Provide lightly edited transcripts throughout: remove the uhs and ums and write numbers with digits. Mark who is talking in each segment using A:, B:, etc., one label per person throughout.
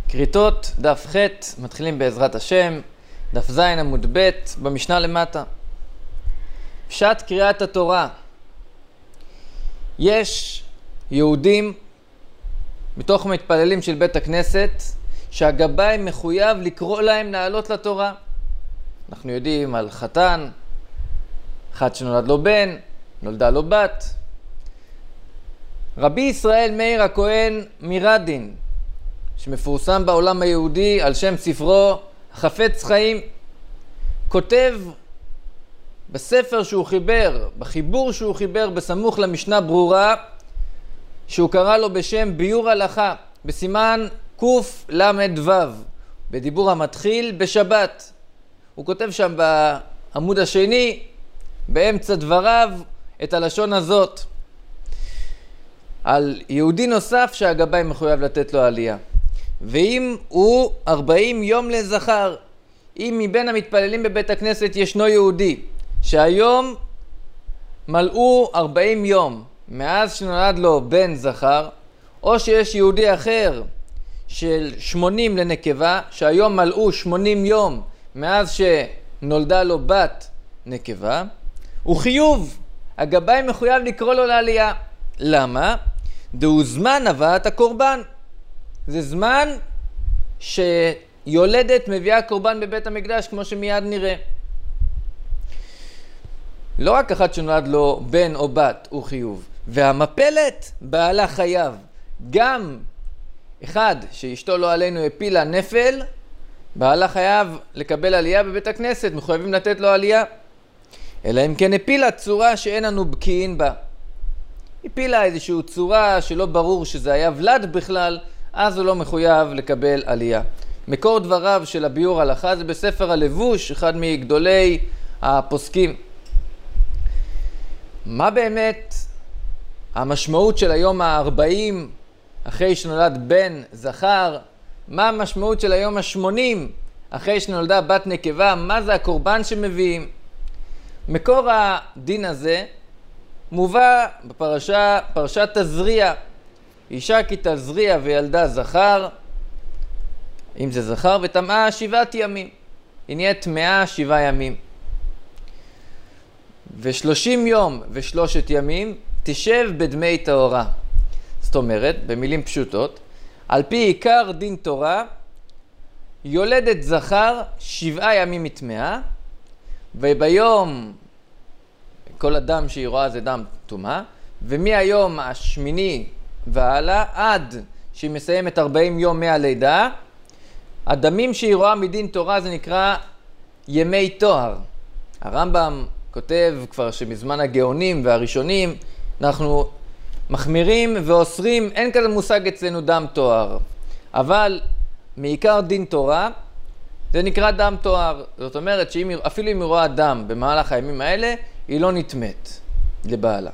A: כריתות דף ח' מתחילים בעזרת השם, דף ז' עמוד ב' במשנה למטה. פשט קריאת התורה. יש יהודים מתוך מתפללים של בית הכנסת שהגבאי מחויב לקרוא להם לעלות לתורה. אנחנו יודעים על חתן, אחד שנולד לו בן, נולדה לו בת. רבי ישראל מאיר הכהן מרדין, שמפורסם בעולם היהודי על שם ספרו חפץ חיים, כותב בספר שהוא חיבר, בחיבור שהוא חיבר בסמוך למשנה ברורה, שהוא קרא לו בשם ביור הלכה, בסימן קל"ו, בדיבור המתחיל בשבת. הוא כותב שם בעמוד השני, באמצע דבריו, את הלשון הזאת, על יהודי נוסף שהגבאי מחויב לתת לו עלייה. ואם הוא 40 יום לזכר, אם מבין המתפללים בבית הכנסת ישנו יהודי שהיום מלאו 40 יום מאז שנולד לו בן זכר, או שיש יהודי אחר של 80 לנקבה שהיום מלאו 80 יום מאז שנולדה לו בת נקבה, הוא חיוב, הגבאי מחויב לקרוא לו לעלייה. למה? דהו זמן הבאת הקורבן. זה זמן שיולדת מביאה קורבן בבית המקדש, כמו שמיד נראה. לא רק אחד שנולד לו בן או בת הוא חיוב, והמפלת בעלה חייב. גם אחד שאשתו לא עלינו הפילה נפל, בעלה חייב לקבל עלייה בבית הכנסת, מחויבים לתת לו עלייה. אלא אם כן הפילה צורה שאין לנו בקיין בה. הפילה איזושהי צורה שלא ברור שזה היה ולד בכלל, אז הוא לא מחויב לקבל עלייה. מקור דבריו של הביור הלכה זה בספר הלבוש, אחד מגדולי הפוסקים. מה באמת המשמעות של היום ה-40 אחרי שנולד בן זכר? מה המשמעות של היום ה-80 אחרי שנולדה בת נקבה? מה זה הקורבן שמביאים? מקור הדין הזה מובא פרשת תזריע. אישה כי תזריע וילדה זכר, אם זה זכר, וטמאה 7 ימים. היא נהיית טמאה 7 ימים. ו30 יום ו3 ימים תשב בדמי טהרה. זאת אומרת, במילים פשוטות, על פי עיקר דין תורה, יולדת זכר 7 ימים מטמאה, וביום כל הדם שהיא רואה זה דם טומאה, ומהיום השמיני והלאה עד שהיא מסיימת 40 יום מהלידה, הדמים שהיא רואה מדין תורה זה נקרא ימי טוהר. הרמב"ם כותב כבר שמזמן הגאונים והראשונים אנחנו מחמירים ואוסרים, אין כזה מושג אצלנו דם טוהר, אבל מעיקר דין תורה זה נקרא דם טוהר. זאת אומרת שאפילו אם היא רואה דם במהלך הימים האלה, היא לא נטמאת לבעלה.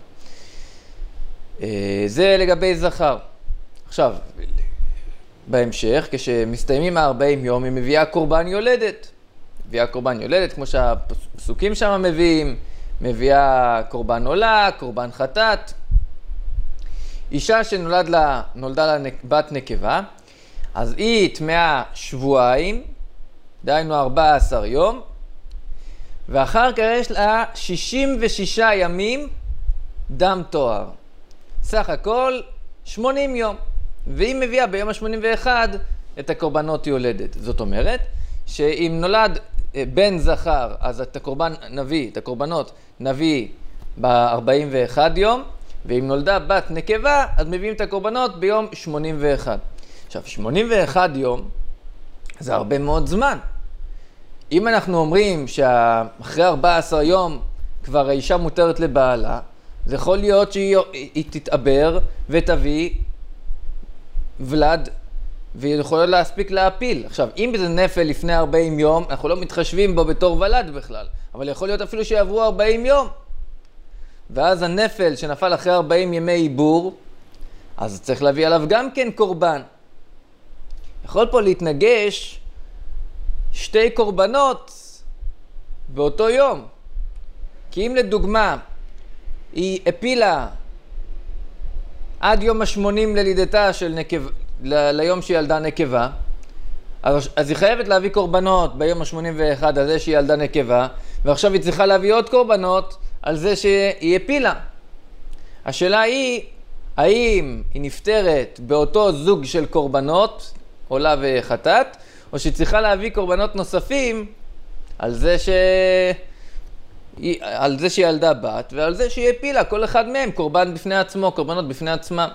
A: זה לגבי זכר. עכשיו, בהמשך, כשמסתיימים 40 יום, היא מביאה קורבן יולדת. מביאה קורבן יולדת, כמו שהפסוקים שם מביאים, מביאה קורבן עולה, קורבן חטאת. אישה שנולדה לה בת נקבה, אז היא טמאה 2 שבועות, דהיינו 14 יום, ואחר כך יש לה 66 ימים דם טוהר. סך הכל 80 יום. והיא מביאה ביום ה-81 את הקורבנות יולדת. זאת אומרת שאם נולד בן זכר, אז את הקורבנות נביא ב-41 יום, ואם נולדה בת נקבה, אז מביאים את הקורבנות ביום 81. עכשיו, 81 יום זה הרבה מאוד זמן. אם אנחנו אומרים שאחרי 14 יום כבר האישה מותרת לבעלה, זה יכול להיות שהיא תתעבר ותביא ולד, והיא יכולה להספיק להפיל. עכשיו, אם זה נפל לפני 40 יום, אנחנו לא מתחשבים בו בתור ולד בכלל, אבל יכול להיות אפילו שיעברו 40 יום. ואז הנפל שנפל אחרי 40 ימי עיבור, אז צריך להביא עליו גם כן קורבן. יכול פה להתנגש 2 קורבנות באותו יום. כי אם לדוגמה היא הפילה עד יום ה-80 ללידתה של ליום שהיא ילדה נקבה, אז היא חייבת להביא קורבנות ביום ה-81 על זה שהיא ילדה נקבה, ועכשיו היא צריכה להביא עוד קורבנות על זה שהיא הפילה. השאלה היא, האם היא נפטרת באותו זוג של קורבנות, עולה וחטאת, או שהיא צריכה להביא קורבנות נוספים על זה שהיא ילדה בת, ועל זה שהיא הפילה, כל אחד מהם קורבן בפני עצמו, קורבנות בפני עצמם.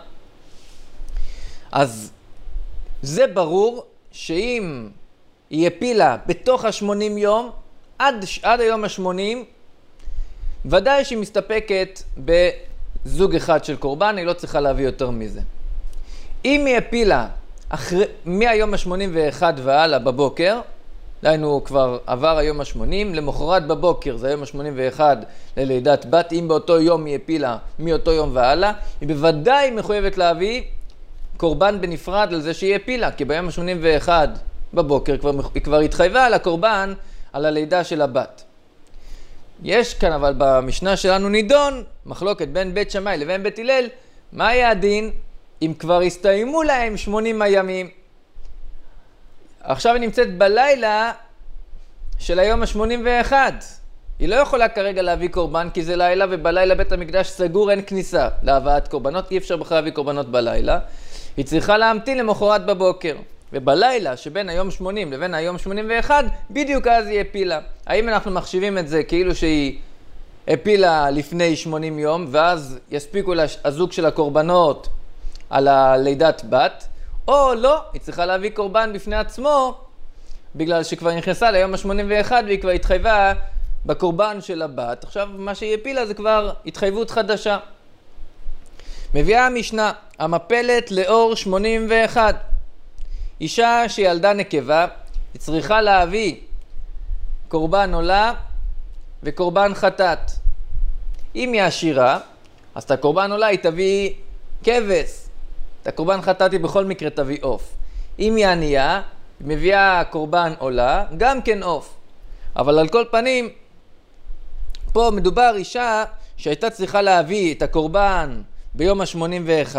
A: אז זה ברור שאם היא הפילה בתוך ה-80 יום, עד היום ה-80, ודאי שהיא מסתפקת בזוג אחד של קורבן, היא לא צריכה להביא יותר מזה. אם היא הפילה מהיום ה-81 והלאה בבוקר, דהיינו כבר עבר היום ה-80, למחרת בבוקר, זה היום ה-81 ללידת בת, אם באותו יום היא הפילה מאותו יום והלאה, היא בוודאי מחויבת להביא קורבן בנפרד על זה שהיא הפילה, כי ביום ה-81 בבוקר היא כבר התחייבה על הקורבן על הלידה של הבת. יש כאן אבל במשנה שלנו נידון, מחלוקת בין בית שמאי לבין בית הלל, מה היה הדין אם כבר הסתיימו להם 80 הימים? עכשיו היא נמצאת בלילה של היום ה-81. היא לא יכולה כרגע להביא קורבן כי זה לילה, ובלילה בית המקדש סגור, אין כניסה להבאת קורבנות, אי אפשר בכלל להביא קורבנות בלילה. היא צריכה להמתין למחרת בבוקר. ובלילה שבין היום 80 לבין היום 81, בדיוק אז היא הפילה. האם אנחנו מחשיבים את זה כאילו שהיא הפילה לפני 80 יום, ואז יספיקו לה הזוג של הקורבנות על הלידת בת, או לא, היא צריכה להביא קורבן בפני עצמו, בגלל שכבר נכנסה ליום ה-81 והיא כבר התחייבה בקורבן של הבת. עכשיו מה שהיא הפילה זה כבר התחייבות חדשה. מביאה המשנה, המפלת לאור 81. אישה שילדה נקבה, היא צריכה להביא קורבן עולה וקורבן חטאת. אם היא עשירה, אז את הקורבן עולה היא תביא כבש. את הקורבן חטאת היא בכל מקרה תביא עוף. אם היא ענייה, היא מביאה קורבן עולה, גם כן עוף. אבל על כל פנים, פה מדובר אישה שהייתה צריכה להביא את הקורבן ביום ה-81,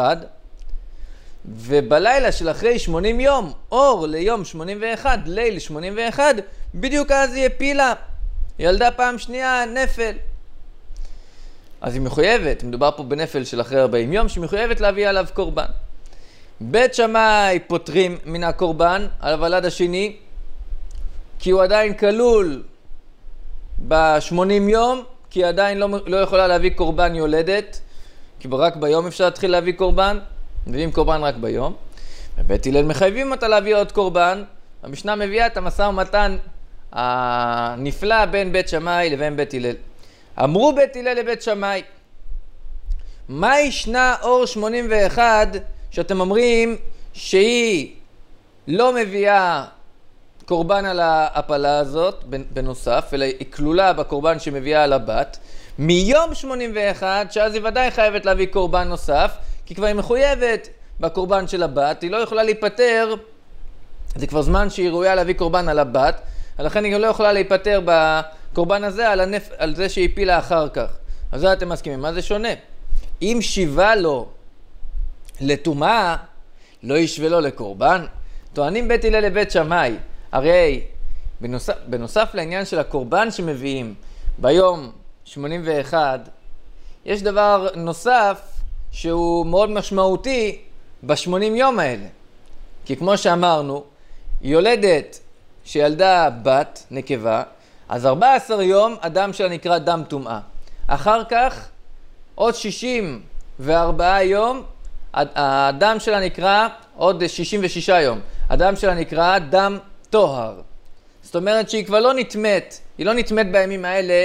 A: ובלילה של אחרי 80 יום, אור ליום 81, ליל 81, בדיוק אז היא הפילה. היא ילדה פעם שנייה נפל. אז היא מחויבת, מדובר פה בנפל של אחרי 40 יום, שהיא מחויבת להביא עליו קורבן. בית שמאי פותרים מן הקורבן על הוולד השני, כי הוא עדיין כלול ב-80 יום, כי היא עדיין לא יכולה להביא קורבן יולדת, כי רק ביום אפשר להתחיל להביא קורבן, מביאים קורבן רק ביום. ובית הלל מחייבים אותה להביא עוד קורבן. המשנה מביאה את המשא ומתן הנפלא בין בית שמאי לבין בית הלל. אמרו בית הלל לבית שמאי, מה ישנה אור 81 שאתם אומרים שהיא לא מביאה קורבן על ההפלה הזאת בנוסף, אלא היא כלולה בקורבן שמביאה על הבת, מיום 81, שאז היא ודאי חייבת להביא קורבן נוסף, כי כבר היא מחויבת בקורבן של הבת, היא לא יכולה להיפטר, זה כבר זמן שהיא ראויה להביא קורבן על הבת, ולכן היא לא יכולה להיפטר בקורבן הזה על זה שהיא הפילה אחר כך. אז זה אתם מסכימים, מה זה שונה? אם שיבה לו לטומאה, לא ישווה לו לקורבן. טוענים בית הלל לבית שמאי, הרי בנוסף לעניין של הקורבן שמביאים ביום 81, יש דבר נוסף שהוא מאוד משמעותי ב-80 יום האלה. כי כמו שאמרנו, יולדת שילדה בת, נקבה, אז 14 יום הדם שלה נקרא דם טומאה. אחר כך, עוד 64 יום, הדם שלה נקרא, עוד 66 יום, הדם שלה נקרא דם טוהר. זאת אומרת שהיא כבר לא נטמאת, היא לא נטמאת בימים האלה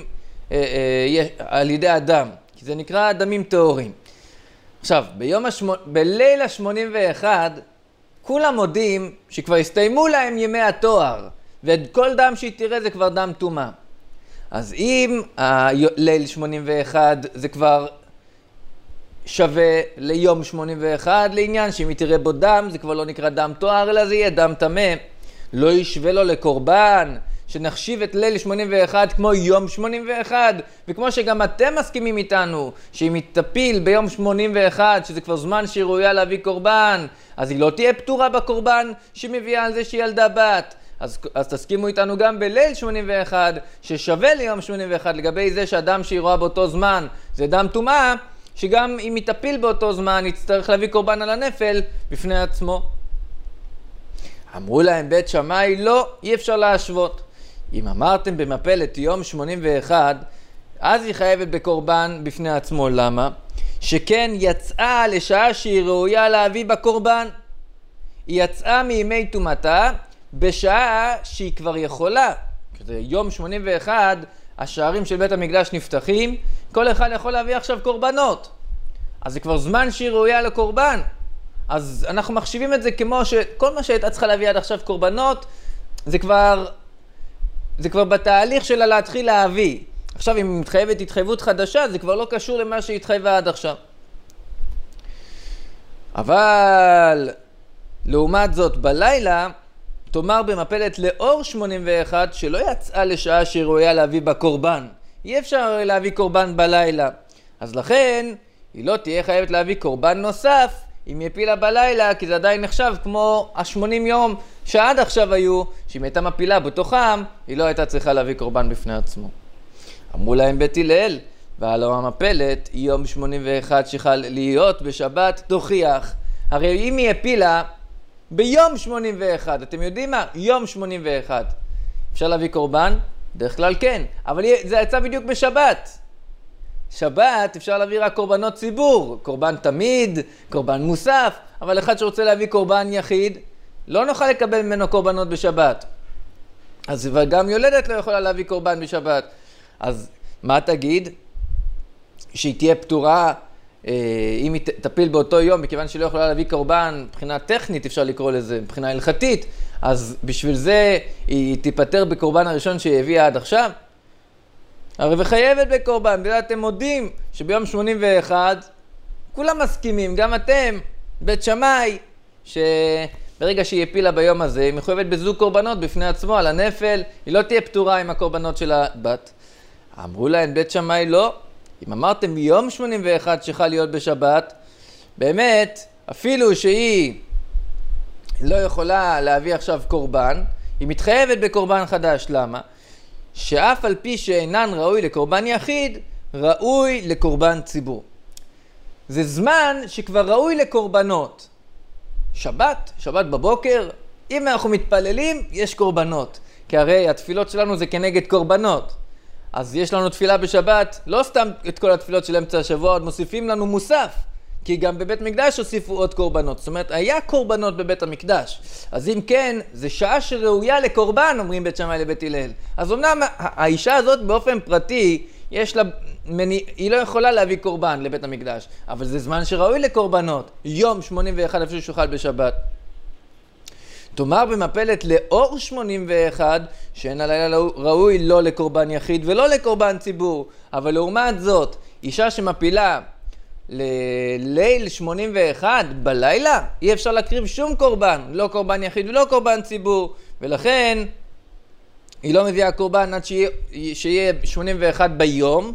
A: על ידי הדם, כי זה נקרא דמים טהורים. עכשיו, בליל ה-81, כולם מודים שכבר הסתיימו להם ימי התואר, וכל דם שהיא תראה זה כבר דם טומאה. אז אם ליל 81 זה כבר שווה ליום 81, לעניין שאם היא תראה בו דם, זה כבר לא נקרא דם תואר, אלא זה יהיה דם טמא. לא ישווה לו לקורבן שנחשיב את ליל 81 כמו יום 81, וכמו שגם אתם מסכימים איתנו, שאם היא תפיל ביום 81, שזה כבר זמן שהיא ראויה להביא קורבן, אז היא לא תהיה פטורה בקורבן שמביאה על זה שהיא ילדה בת. אז תסכימו איתנו גם בליל 81, ששווה ליום 81, לגבי זה שאדם שהיא רואה באותו זמן זה דם טומאה, שגם אם היא תפיל באותו זמן, יצטרך להביא קורבן על הנפל בפני עצמו. אמרו להם בית שמאי, לא, אי אפשר להשוות. אם אמרתם במפלת יום 81, אז היא חייבת בקורבן בפני עצמו. למה? שכן יצאה לשעה שהיא ראויה להביא בקורבן. היא יצאה מימי טומאתה בשעה שהיא כבר יכולה. כזה יום 81, השערים של בית המקדש נפתחים, כל אחד יכול להביא עכשיו קורבנות. אז זה כבר זמן שהיא ראויה לקורבן. אז אנחנו מחשיבים את זה כמו שכל מה שהייתה צריכה להביא עד עכשיו קורבנות, זה כבר בתהליך שלה להתחיל להביא. עכשיו אם היא מתחייבת התחייבות חדשה, זה כבר לא קשור למה שהיא התחייבה עד עכשיו. אבל לעומת זאת בלילה, תאמר במפלת לאור 81 שלא יצאה לשעה שהיא ראויה להביא בקורבן. אי אפשר להביא קורבן בלילה. אז לכן היא לא תהיה חייבת להביא קורבן נוסף אם היא הפילה בלילה, כי זה עדיין נחשב כמו ה-80 יום שעד עכשיו היו, שאם הייתה מפילה בתוכם, היא לא הייתה צריכה להביא קורבן בפני עצמו. אמרו להם בית הלל, והלא המפלת, יום 81 שחל להיות בשבת תוכיח. הרי אם היא הפילה ביום 81, אתם יודעים מה? יום 81. אפשר להביא קורבן? דרך כלל כן, אבל זה יצא בדיוק בשבת. שבת אפשר להביא רק קורבנות ציבור, קורבן תמיד, קורבן מוסף, אבל אחד שרוצה להביא קורבן יחיד, לא נוכל לקבל ממנו קורבנות בשבת. אז גם יולדת לא יכולה להביא קורבן בשבת. אז מה תגיד? שהיא תהיה פטורה אם היא תפיל באותו יום, מכיוון שהיא לא יכולה להביא קורבן, מבחינה טכנית אפשר לקרוא לזה, מבחינה הלכתית, אז בשביל זה היא תיפטר בקורבן הראשון שהיא הביאה עד עכשיו. הרי וחייבת בקורבן, בגלל אתם מודים שביום 81 כולם מסכימים, גם אתם, בית שמאי, שברגע שהיא הפילה ביום הזה, היא מחויבת בזוג קורבנות בפני עצמו על הנפל, היא לא תהיה פטורה עם הקורבנות של הבת. אמרו להם בית שמאי לא, אם אמרתם יום 81 שחל להיות בשבת, באמת, אפילו שהיא לא יכולה להביא עכשיו קורבן, היא מתחייבת בקורבן חדש. למה? שאף על פי שאינן ראוי לקורבן יחיד, ראוי לקורבן ציבור. זה זמן שכבר ראוי לקורבנות. שבת בבוקר, אם אנחנו מתפללים, יש קורבנות. כי הרי התפילות שלנו זה כנגד קורבנות. אז יש לנו תפילה בשבת, לא סתם את כל התפילות של אמצע השבוע, עוד מוסיפים לנו מוסף. כי גם בבית מקדש הוסיפו עוד קורבנות. זאת אומרת, היה קורבנות בבית המקדש. אז אם כן, זה שעה שראויה לקורבן, אומרים בית שמאי לבית הלל. אז אמנם האישה הזאת באופן פרטי, היא לא יכולה להביא קורבן לבית המקדש. אבל זה זמן שראוי לקורבנות. יום 81 אפשר שוחל בשבת. תאמר במפלת לאור 81, שאין הלילה ראוי לא לקורבן יחיד ולא לקורבן ציבור. אבל לעומת זאת, אישה שמפילה לליל 81 בלילה, אי אפשר להקריב שום קורבן, לא קורבן יחיד ולא קורבן ציבור, ולכן היא לא מביאה קורבן עד שיהיה 81 ביום,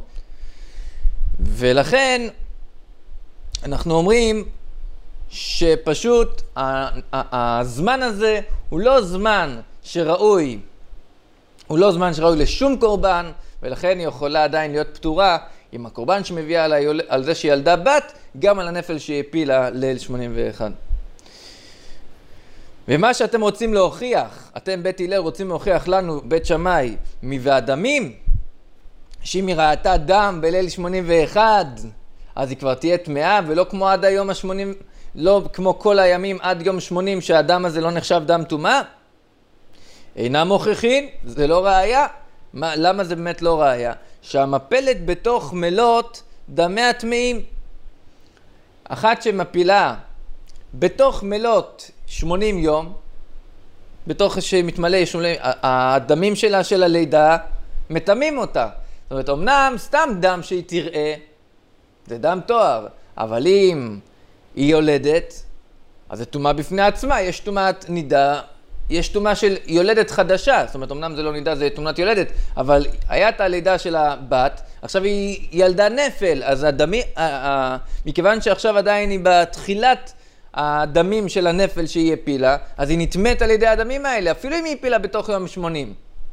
A: ולכן אנחנו אומרים שפשוט הזמן הזה הוא לא זמן שראוי, לשום קורבן, ולכן היא יכולה עדיין להיות פטורה עם הקורבן שמביאה על זה שהיא ילדה בת, גם על הנפל שהיא הפילה ליל 81. ומה שאתם רוצים להוכיח, אתם בית הלל רוצים להוכיח לנו, בית שמאי, והדמים, שאם היא ראתה דם בליל 81, אז היא כבר תהיה טמאה, ולא כמו עד היום ה-80, לא כמו כל הימים עד יום 80, שהדם הזה לא נחשב דם טומאה. אינם מוכיחים, זה לא ראיה. למה זה באמת לא ראיה? שהמפלת בתוך מלות דמי הטמאים. אחת שמפילה בתוך מלות 80 יום, בתוך שמתמלא הדמים שלה של הלידה, מטמאים אותה. זאת אומרת, אמנם סתם דם שהיא תראה, זה דם תואר, אבל אם היא יולדת, אז זה טומאה בפני עצמה, יש טומאת נידה יש תאומה של יולדת חדשה, זאת אומרת, אמנם זה לא נידה, זה תאומת יולדת, אבל היה את הלידה של הבת, עכשיו היא ילדה נפל, אז מכיוון שעכשיו עדיין היא בתחילת הדמים של הנפל שהיא הפילה, אז היא נטמאת על ידי הדמים האלה, אפילו אם היא הפילה בתוך יום 80.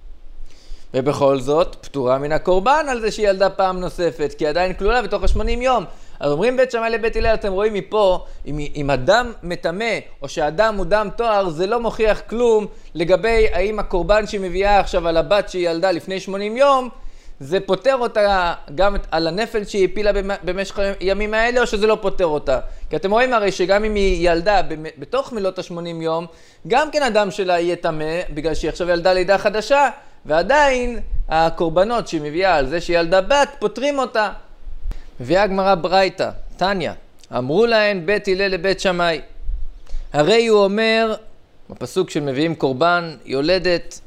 A: ובכל זאת, פטורה מן הקורבן על זה שהיא ילדה פעם נוספת, כי עדיין כלולה בתוך ה-80 יום. אז אומרים בית שמאי לבית הלל, אתם רואים מפה, אם אדם מטמא, או שאדם הוא דם תואר, זה לא מוכיח כלום לגבי האם הקורבן שהיא מביאה עכשיו על הבת שהיא ילדה לפני 80 יום, זה פותר אותה גם על הנפל שהיא הפילה במשך הימים האלה, או שזה לא פותר אותה. כי אתם רואים הרי שגם אם היא ילדה בתוך מלות ה-80 יום, גם כן אדם שלה יהיה טמא, בגלל שהיא עכשיו ילדה לידה חדשה, ועדיין הקורבנות שהיא מביאה על זה שהיא ילדה בת, פותרים אותה. מביאה הגמרא ברייתא, תניא, אמרו להן בית הלל לבית שמאי. הרי הוא אומר, בפסוק של מביאים קורבן יולדת,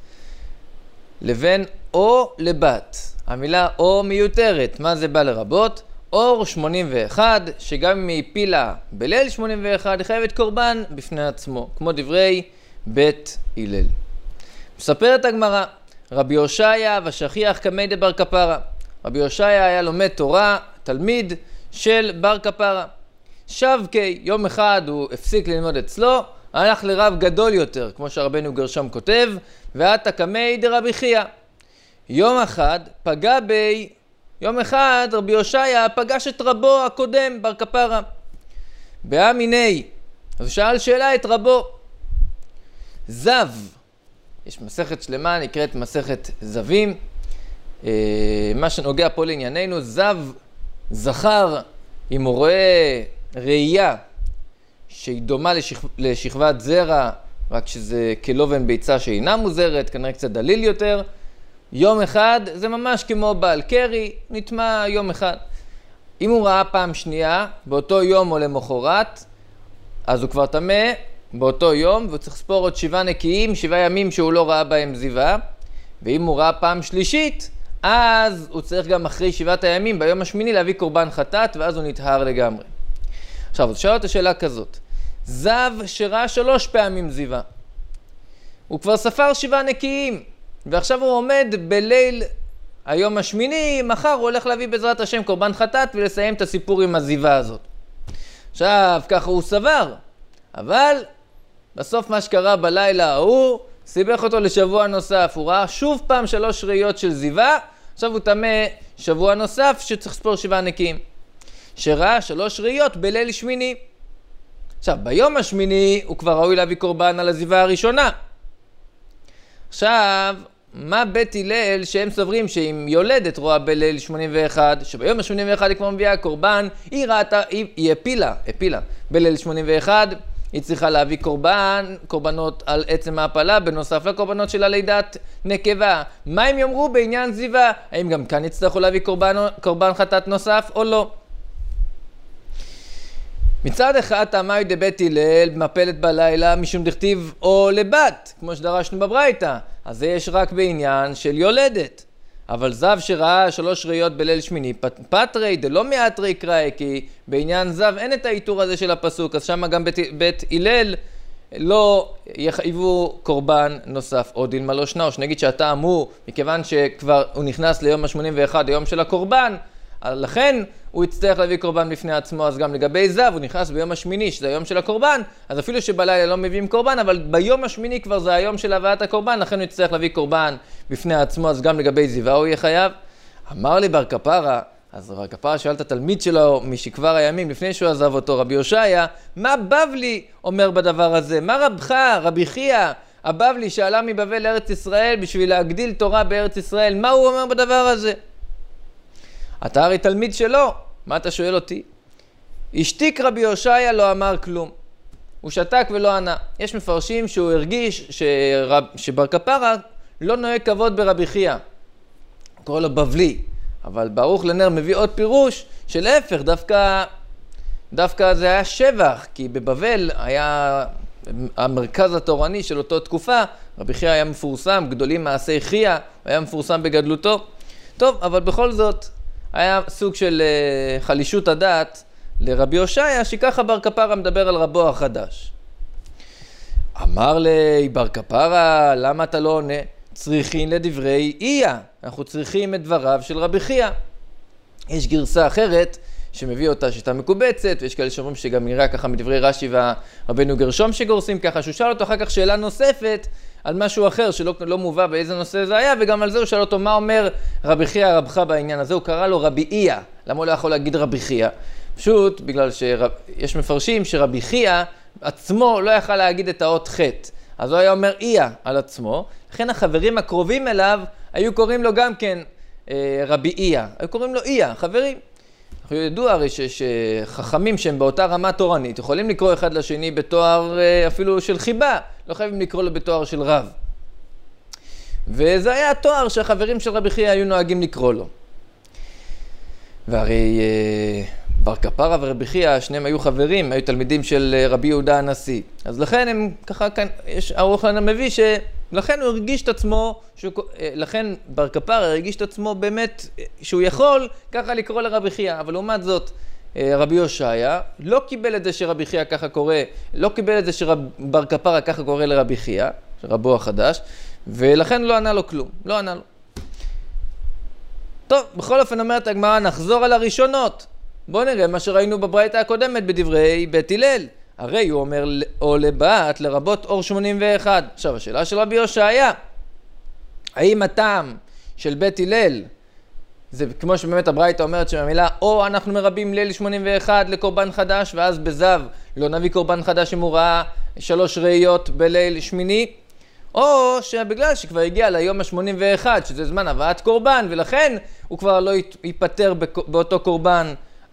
A: לבן או לבת. המילה או מיותרת, מה זה בא לרבות? אור 81, שגם אם היא הפילה בליל 81, היא חייבת קורבן בפני עצמו, כמו דברי בית הלל. מספרת הגמרא, רבי הושעיה ושכיח קמי דבר כפרה. רבי הושעיה היה לומד תורה, תלמיד של בר כפרה. שבקי, יום אחד הוא הפסיק ללמוד אצלו, הלך לרב גדול יותר, כמו שהרבנו גרשם כותב, ועתה קמי דרבי חייא. יום אחד יום אחד רבי הושעיה פגש את רבו הקודם, בר כפרה. באמיני, אז הוא שאל שאלה את רבו. זב, יש מסכת שלמה, נקראת מסכת זבים. מה שנוגע פה לענייננו, זב זכר, אם הוא רואה ראייה שהיא דומה לשכבת זרע, רק שזה כלובן ביצה שאינה מוזרת, כנראה קצת דליל יותר, יום אחד זה ממש כמו בעל קרי, נטמע יום אחד. אם הוא ראה פעם שנייה, באותו יום או למחרת, אז הוא כבר טמא באותו יום, והוא צריך לספור עוד 7 נקיים, 7 ימים שהוא לא ראה בהם זיווה. ואם הוא ראה פעם שלישית, אז הוא צריך גם אחרי 7 הימים, ביום השמיני, להביא קורבן חטאת, ואז הוא נטהר לגמרי. עכשיו, אז שאלה את השאלה כזאת. זב שראה 3 פעמים זיווה. הוא כבר ספר 7 נקיים, ועכשיו הוא עומד בליל היום השמיני, מחר הוא הולך להביא בעזרת השם קורבן חטאת, ולסיים את הסיפור עם הזיווה הזאת. עכשיו, ככה הוא סבר, אבל בסוף מה שקרה בלילה ההוא, סיבך אותו לשבוע נוסף. הוא ראה שוב פעם 3 ראיות של זיווה, עכשיו הוא טמא שבוע נוסף שצריך לספור 7 נקיים. שראה 3 ראיות בליל שמיני. עכשיו, ביום השמיני הוא כבר ראוי להביא קורבן על הזיווה הראשונה. עכשיו, מה בית הלל שהם סוברים שאם יולדת רואה בליל 81, שביום ה-81 היא כבר מביאה קורבן, היא הפילה בליל 81, היא צריכה להביא קורבנות על עצם ההפלה, בנוסף לקורבנות של הלידת נקבה. מה הם יאמרו בעניין זיווה? האם גם כאן יצטרכו להביא קורבן חטאת נוסף או לא? מצד אחד תמאי דבית הלל מפלת בלילה משום דכתיב או לבת, כמו שדרשנו בברייתא. אז זה יש רק בעניין של יולדת. אבל זב שראה 3 ראיות בליל שמיני, פטרי דלא מיעטרי קראי, כי בעניין זב אין את האיתור הזה של הפסוק, אז שם גם בית הלל לא יחייבו קורבן נוסף. או דילמה לא שנה, או שנגיד שהטעם הוא, מכיוון שכבר הוא נכנס ליום ה-81, היום של הקורבן, לכן הוא יצטרך להביא קורבן בפני עצמו. אז גם לגבי זב, הוא נכנס ביום השמיני, שזה היום של הקורבן, אז אפילו שבלילה לא מביאים קורבן, אבל ביום השמיני כבר זה היום של הבאת הקורבן, לכן הוא יצטרך להביא קורבן בפני עצמו, אז גם לגבי זיווה הוא יהיה חייב. אמר לי בר כפרה, אז בר כפרה שאל את התלמיד שלו משכבר הימים, לפני שהוא עזב אותו, רבי הושעיה, מה בבלי אומר בדבר הזה? מה רבך, רבי חייא, הבבלי שעלה מבבל לארץ ישראל בשביל להגדיל תורה בארץ ישראל, מה הוא אומר בדבר הזה? אתה הרי תלמיד שלו, מה אתה שואל אותי? השתיק רבי הושעיה לא אמר כלום. הוא שתק ולא ענה. יש מפרשים שהוא הרגיש שבר כפרה לא נוהג כבוד ברבי חייא. הוא קורא לו בבלי. אבל ברוך לנר מביא עוד פירוש שלהפך, דווקא זה היה שבח, כי בבבל היה המרכז התורני של אותו תקופה. רבי חייא היה מפורסם, גדולים מעשי חייא, היה מפורסם בגדלותו. טוב, אבל בכל זאת, היה סוג של חלישות הדעת לרבי הושעיה, שככה בר כפרה מדבר על רבו החדש. אמר לי בר כפרה, למה אתה לא עונה? צריכים לדברי איה, אנחנו צריכים את דבריו של רבי חייא. יש גרסה אחרת שמביא אותה שיטה מקובצת, ויש כאלה שאומרים שגם נראה ככה מדברי רש"י והרבנו גרשום שגורסים ככה, שהוא שאל אותו אחר כך שאלה נוספת על משהו אחר שלא מובא באיזה נושא זה היה, וגם על זה הוא שאל אותו מה אומר רבי חייא רבך בעניין הזה, הוא קרא לו רבי איה, למה הוא לא יכול להגיד רבי חייא? פשוט בגלל שיש מפרשים שרבי חייא עצמו לא יכל להגיד את האות ח', אז הוא היה אומר איה על עצמו, לכן החברים הקרובים אליו היו קוראים לו גם כן רבי איה, היו קוראים לו איה, חברים. אנחנו ידוע הרי שחכמים שהם באותה רמה תורנית יכולים לקרוא אחד לשני בתואר אפילו של חיבה, לא חייבים לקרוא לו בתואר של רב. וזה היה התואר שהחברים של רבי חייא היו נוהגים לקרוא לו. והרי בר כפרה ורבי חייא, שניהם היו חברים, היו תלמידים של רבי יהודה הנשיא. אז לכן הם ככה כאן, יש ארוך לנו מביא לכן הוא הרגיש את עצמו, לכן בר כפרה הרגיש את עצמו באמת שהוא יכול ככה לקרוא לרבי חייא, אבל לעומת זאת רבי יושעיה לא קיבל את זה שרבי חייא ככה קורא, לא קיבל את זה שבר כפרה ככה קורא לרבי חייא, רבו החדש, ולכן לא ענה לו כלום, לא ענה לו. טוב, בכל אופן אומרת הגמרא, נחזור על הראשונות. בואו נראה מה שראינו בברייתא הקודמת בדברי בית הלל. הרי הוא אומר או לבת לרבות אור 81. עכשיו השאלה של רבי יושעיה, האם הטעם של בית הלל, זה כמו שבאמת הברייתא אומרת שבמילה או אנחנו מרבים ליל 81 לקורבן חדש, ואז בזב לא נביא קורבן חדש אם הוא ראה 3 ראיות בליל שמיני, או שבגלל שכבר הגיע ליום ה-81 שזה זמן הבאת קורבן, ולכן הוא כבר לא ייפטר באותו קורבן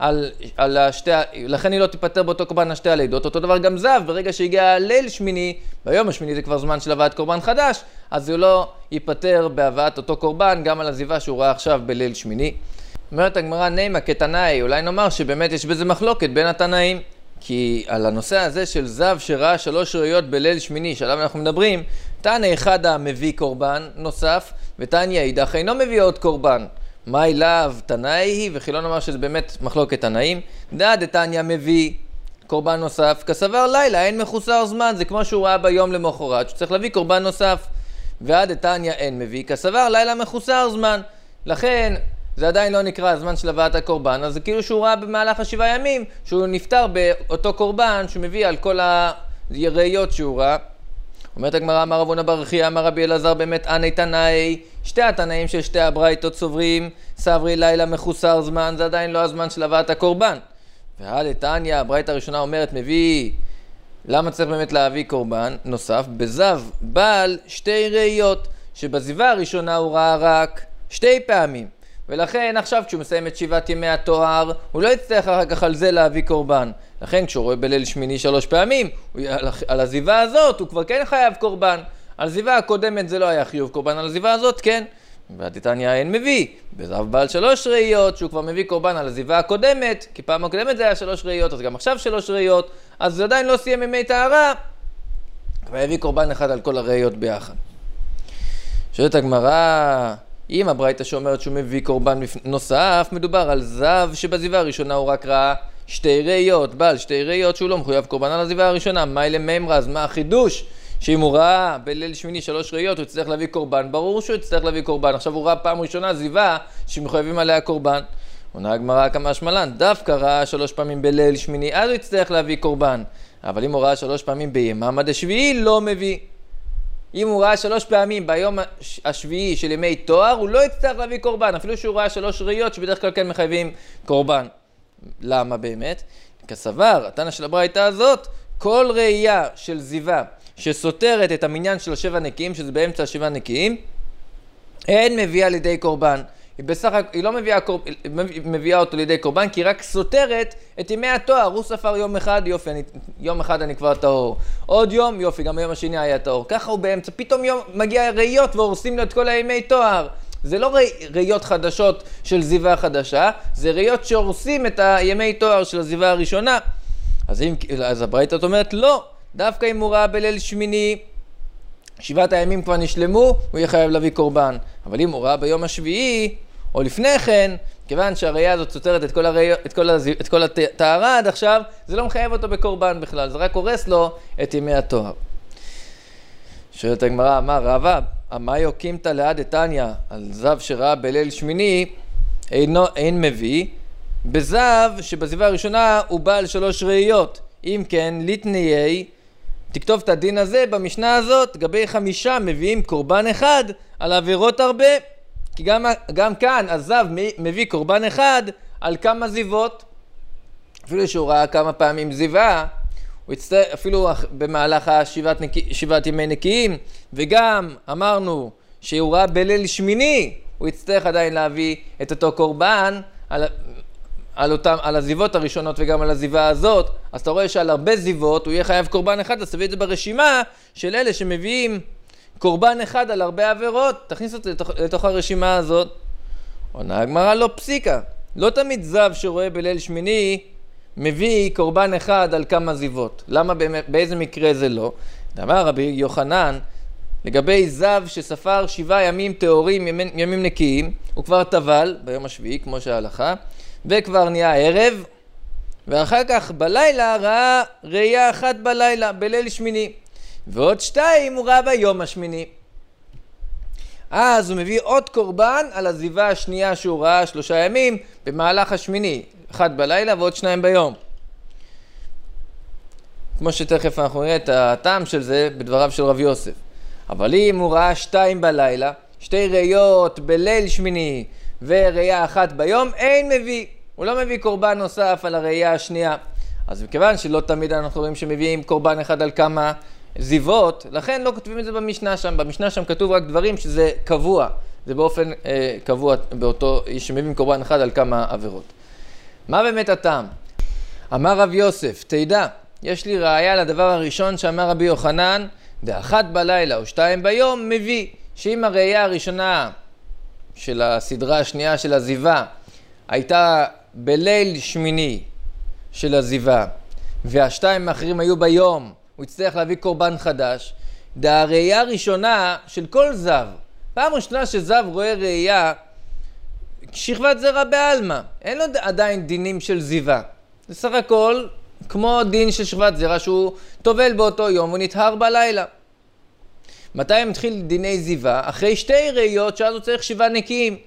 A: לכן היא לא תיפטר באותו קורבן על שתי הלידות. אותו דבר גם זב, ברגע שהגיע ליל שמיני, ביום השמיני זה כבר זמן של הבאת קורבן חדש, אז הוא לא ייפטר בהבאת אותו קורבן גם על הזיבה שהוא ראה עכשיו בליל שמיני. אומרת הגמרא נימה כתנאי, אולי נאמר שבאמת יש בזה מחלוקת בין התנאים, כי על הנושא הזה של זב שראה 3 ראיות בליל שמיני שעליו אנחנו מדברים, תנא אחד המביא קורבן נוסף, ותניא אידך אינו מביא עוד קורבן. מאי לאו תנאי היא, וכי לא נאמר שזה באמת מחלוקת תנאים. דא דתניא מביא קורבן נוסף, כסבר לילה אין מחוסר זמן, זה כמו שהוא ראה ביום למחרת שצריך להביא קורבן נוסף. ועד דתניא אין מביא, כסבר לילה מחוסר זמן, לכן זה עדיין לא נקרא הזמן של הבאת הקורבן, אז זה כאילו שהוא ראה במהלך 7 ימים שהוא נפטר באותו קורבן שהוא מביא על כל הראיות שהוא ראה. אומרת הגמרא, אמר רב הונא בר חייא אמר רבי אלעזר באמת עני תנאי, שתי התנאים של שתי הברייתות סוברים סברי לילה מחוסר זמן, זה עדיין לא הזמן של הבאת הקורבן. ועד תניא, הברייתא הראשונה אומרת מביא, למה צריך באמת להביא קורבן נוסף? בזב בעל 2 ראיות, שבזיבה הראשונה הוא ראה רק 2 פעמים, ולכן עכשיו כשהוא מסיים את 7 ימי התואר הוא לא יצטרך אחר כך על זה להביא קורבן. לכן כשהוא רואה בליל שמיני 3 פעמים, על הזיבה הזאת הוא כבר כן חייב קורבן. על הזיבה הקודמת זה לא היה חיוב קורבן, על הזיבה הזאת כן. והתניא אין מביא, בזב בעל 3 ראיות, שהוא כבר מביא קורבן על הזיבה הקודמת, כי פעם הקודמת זה היה 3 ראיות, אז גם עכשיו 3 ראיות, אז זה עדיין לא סיים ימי טהרה, והביא קורבן אחד על כל הראיות ביחד. שואלת הגמרא, אם הברייתא שאומרת שהוא מביא קורבן נוסף, מדובר על זב שבזיבה הראשונה הוא רק ראה 2 ראיות, בעל 2 ראיות שהוא לא מחויב קורבן על הזיבה הראשונה. מה אלה מימרא, אז מה החידוש? שאם הוא ראה בליל שמיני 3 ראיות הוא יצטרך להביא קורבן, ברור שהוא יצטרך להביא קורבן. עכשיו הוא ראה פעם ראשונה זיבה שמחויבים עליה קורבן. עונה הגמרא כמה שמלן, דווקא ראה 3 פעמים בליל שמיני, אז הוא יצטרך להביא קורבן. אבל אם הוא ראה 3 פעמים ביממה דשביעי, לא מביא. אם הוא ראה 3 פעמים ביום השביעי של ימי תואר, הוא לא יצטרך להביא קורבן, אפילו שהוא ראה 3 ראיות שבדרך כלל כן מחייבים קורבן. למה באמת? כסבר, התנא של הברייתא הזאת, כל ראייה של זיבה שסותרת את המניין של 7 נקיים, שזה באמצע 7 נקיים, אין מביאה לידי קורבן. היא לא מביאה אותו לידי קורבן, כי רק סותרת את ימי התואר. הוא ספר יום אחד, יופי, יום אחד אני כבר טהור. עוד יום, יופי, גם היום השני היה טהור. ככה הוא באמצע, פתאום יום מגיע ראיות והורסים לו את כל הימי תואר. זה לא ראיות חדשות של זיבה חדשה, זה ראיות שהורסים את הימי תואר של הזיבה הראשונה. אז הברייתא אומרת לא, דווקא אם הוא ראה בליל שמיני 7 הימים כבר נשלמו, הוא יהיה חייב להביא קורבן. אבל אם הוא ראה ביום השביעי או לפני כן, כיוון שהראייה הזאת סותרת את כל הטהרה עד עכשיו, זה לא מחייב אותו בקורבן בכלל, זה רק הורס לו את ימי התואר. שואלת הגמרא, אמר רבא, מה יוקימתא לעד דתניא על זב שראה בליל שמיני אין מביא, בזב שבזיווה הראשונה הוא בעל 3 ראיות. אם כן, ליטניי, תכתוב את הדין הזה במשנה הזאת, גבי 5 מביאים קורבן אחד על עבירות הרבה. כי גם כאן הזב מביא קורבן אחד על כמה זיוות. אפילו שהוא ראה כמה פעמים זיווה, הוא יצטרך, אפילו במהלך 7 ימי נקיים, וגם אמרנו שהוא ראה בליל שמיני, הוא יצטרך עדיין להביא את אותו קורבן על הזיוות הראשונות וגם על הזיווה הזאת. אז אתה רואה שעל הרבה זיוות הוא יהיה חייב קורבן אחד, אז תביא את זה ברשימה של אלה שמביאים קורבן אחד על הרבה עבירות, תכניס אותו לתוך הרשימה הזאת. עונה הגמרא, לא פסיקה, לא תמיד זב שרואה בליל שמיני מביא קורבן אחד על כמה זיוות. למה באיזה מקרה זה לא? אמר רבי יוחנן, לגבי זב שספר 7 ימים טהורים, ימים נקיים, הוא כבר טבל ביום השביעי כמו שההלכה, וכבר נהיה ערב, ואחר כך בלילה ראה ראייה אחת בלילה, בליל שמיני, ועוד 2 הוא ראה ביום השמיני. אז הוא מביא עוד קורבן על הזיווה השנייה שהוא ראה 3 ימים במהלך השמיני, 1 בלילה ועוד 2 ביום. כמו שתכף אנחנו נראה את הטעם של זה בדבריו של רב יוסף. אבל אם הוא ראה 2 בלילה, 2 ראיות בליל שמיני וראייה 1 ביום, אין מביא. הוא לא מביא קורבן נוסף על הראייה השנייה. אז מכיוון שלא תמיד אנחנו רואים שמביאים קורבן אחד על כמה זיוות, לכן לא כותבים את זה במשנה שם. במשנה שם כתוב רק דברים שזה קבוע. זה באופן קבוע באותו שמביאים קורבן אחד על כמה עבירות. מה באמת הטעם? אמר רב יוסף, תדע, יש לי ראיה לדבר הראשון שאמר רבי יוחנן, ב1 בלילה או 2 ביום מביא, שאם הראייה הראשונה של הסדרה השנייה של הזיווה הייתה בליל שמיני של הזיווה, והשתיים האחרים היו ביום, הוא יצטרך להביא קורבן חדש. הראייה הראשונה של כל זב, פעם ראשונה שזב רואה ראייה, שכבת זרע בעלמא, אין לו עדיין דינים של זיווה. זה סך הכל כמו דין של שכבת זרע שהוא טובל באותו יום ונטהר בלילה. מתי הם התחיל דיני זיווה? אחרי 2 ראיות שאז הוא צריך 7 נקיים.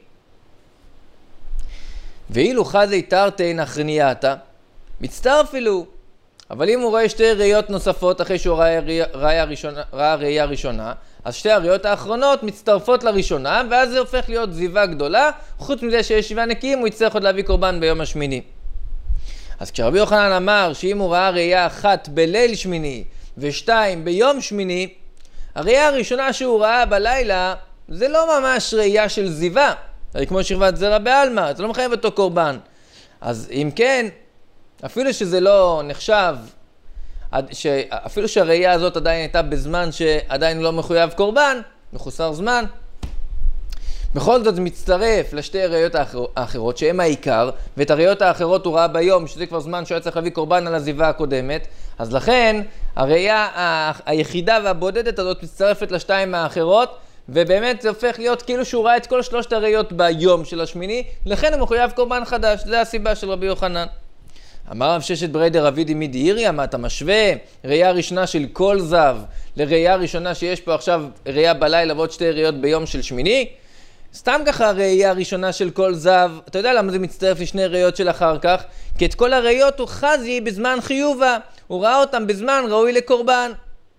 A: ואילו חזי תרתין אחרנייתא, מצטער אפילו. אבל אם הוא רואה 2 ראיות נוספות אחרי שהוא ראה ראייה ראשונה, אז 2 הראיות האחרונות מצטרפות לראשונה, ואז זה הופך להיות זיווה גדולה. חוץ מזה שיש 7 נקיים, הוא יצטרך עוד להביא קורבן ביום השמיני. אז כשרבי יוחנן אמר שאם הוא ראה ראייה 1 בליל שמיני ו2 ביום שמיני, הראייה הראשונה שהוא ראה בלילה זה לא ממש ראייה של זיווה, זה כמו שכבת זרע בעלמא, זה לא מחייב אותו קורבן. אז אם כן, אפילו שזה לא נחשב, אפילו שהראייה הזאת עדיין הייתה בזמן שעדיין לא מחויב קורבן, מחוסר זמן, בכל זאת מצטרף לשתי הראיות האחרות שהן העיקר, ואת הראיות האחרות הוא ראה ביום, שזה כבר זמן שהוא היה צריך להביא קורבן על הזיווה הקודמת, אז לכן הראייה היחידה והבודדת הזאת מצטרפת לשתיים האחרות, ובאמת זה הופך להיות כאילו שהוא ראה את כל 3 הראיות ביום של השמיני, לכן הוא מחויב קורבן חדש. זה הסיבה של רבי יוחנן. אמר רב ששת בריידר רבידי מידי איריה, מה אתה משווה ראייה ראשונה של כל זב לראייה ראשונה שיש פה עכשיו ראייה בלילה ועוד 2 ראיות ביום של שמיני? סתם ככה ראייה ראשונה של כל זב, אתה יודע למה זה מצטרף ל2 ראיות של אחר כך? כי את כל הראיות הוא חזי בזמן חיובה, הוא ראה אותם בזמן ראוי לקורבן.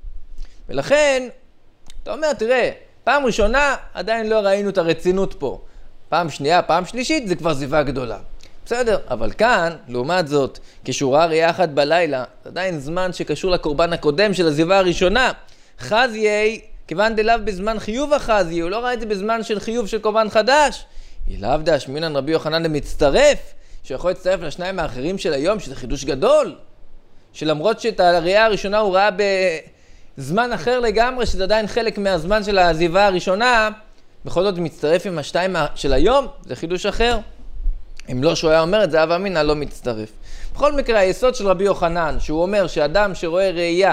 A: ולכן, אתה אומר, תראה, פעם ראשונה עדיין לא ראינו את הרצינות פה. פעם שנייה, פעם שלישית, זה כבר זיווה גדולה. בסדר, אבל כאן, לעומת זאת, כשהוא ראה ראייה אחת בלילה, זה עדיין זמן שקשור לקורבן הקודם של הזיווה הראשונה. חזיי, כיוון דלאו בזמן חיוב החזי, הוא לא ראה את זה בזמן של חיוב של קורבן חדש. אילאו דאשמינן רבי יוחנן למצטרף, שיכול להצטרף לשניים האחרים של היום, שזה חידוש גדול. שלמרות שאת הראייה הראשונה הוא ראה בזמן אחר לגמרי, שזה עדיין חלק מהזמן של הזיווה הראשונה, בכל זאת מצטרף עם השתיים של היום, זה חידוש אחר. אם לא שהוא היה אומר את זה, הווה אמינא לא מצטרף. בכל מקרה, היסוד של רבי יוחנן, שהוא אומר שאדם שרואה ראייה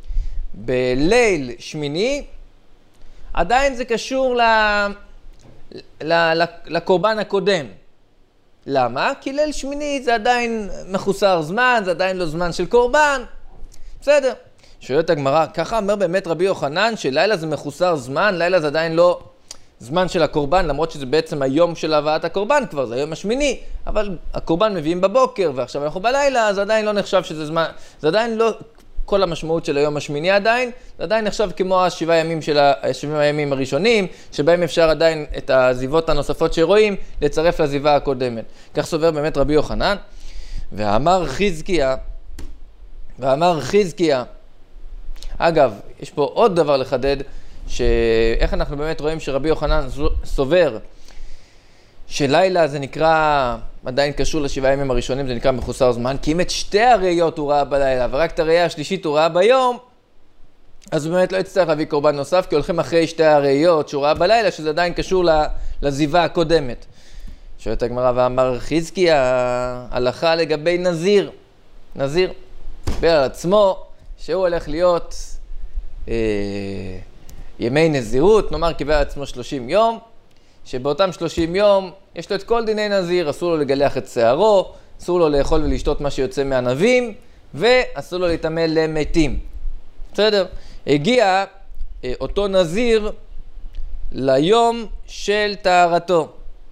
A: בליל שמיני, עדיין זה קשור לקורבן הקודם. למה? כי ליל שמיני זה עדיין מחוסר זמן, זה עדיין לא זמן של קורבן. בסדר. שואלת הגמרא, ככה אומר באמת רבי יוחנן שלילה זה מחוסר זמן, לילה זה עדיין לא זמן של הקורבן, למרות שזה בעצם היום של הבאת הקורבן כבר, זה היום השמיני, אבל הקורבן מביאים בבוקר ועכשיו אנחנו בלילה, אז עדיין לא נחשב שזה זמן, זה עדיין לא כל המשמעות של היום השמיני עדיין, זה עדיין נחשב כמו השבעה ימים של השבעה הימים הראשונים, שבהם אפשר עדיין את הזיוות הנוספות שרואים, לצרף לזיווה הקודמת. כך סובר באמת רבי יוחנן, ואמר חזקיה, אגב, יש פה עוד דבר לחדד, שאיך אנחנו באמת רואים שרבי יוחנן סובר שלילה זה נקרא, עדיין קשור לשבעה ימים הראשונים, זה נקרא מחוסר זמן, כי אם את שתי הראיות הוא ראה בלילה ורק את הראייה השלישית הוא ראה ביום, אז הוא באמת לא יצטרך להביא קורבן נוסף, כי הולכים אחרי שתי הראיות שהוא ראה בלילה, שזה עדיין קשור לזיווה הקודמת. שואלת הגמרא, ואמר חזקיה, הלכה לגבי נזיר, דיבר על עצמו שהוא הולך להיות ימי נזירות, נאמר קיבל על עצמו 30 יום, שבאותם 30 יום יש לו את כל דיני נזיר, אסור לו לגלח את שערו, אסור לו לאכול ולשתות מה שיוצא מהענבים, ואסור לו להתאמן למתים. בסדר? הגיע אותו נזיר ליום של טהרתו.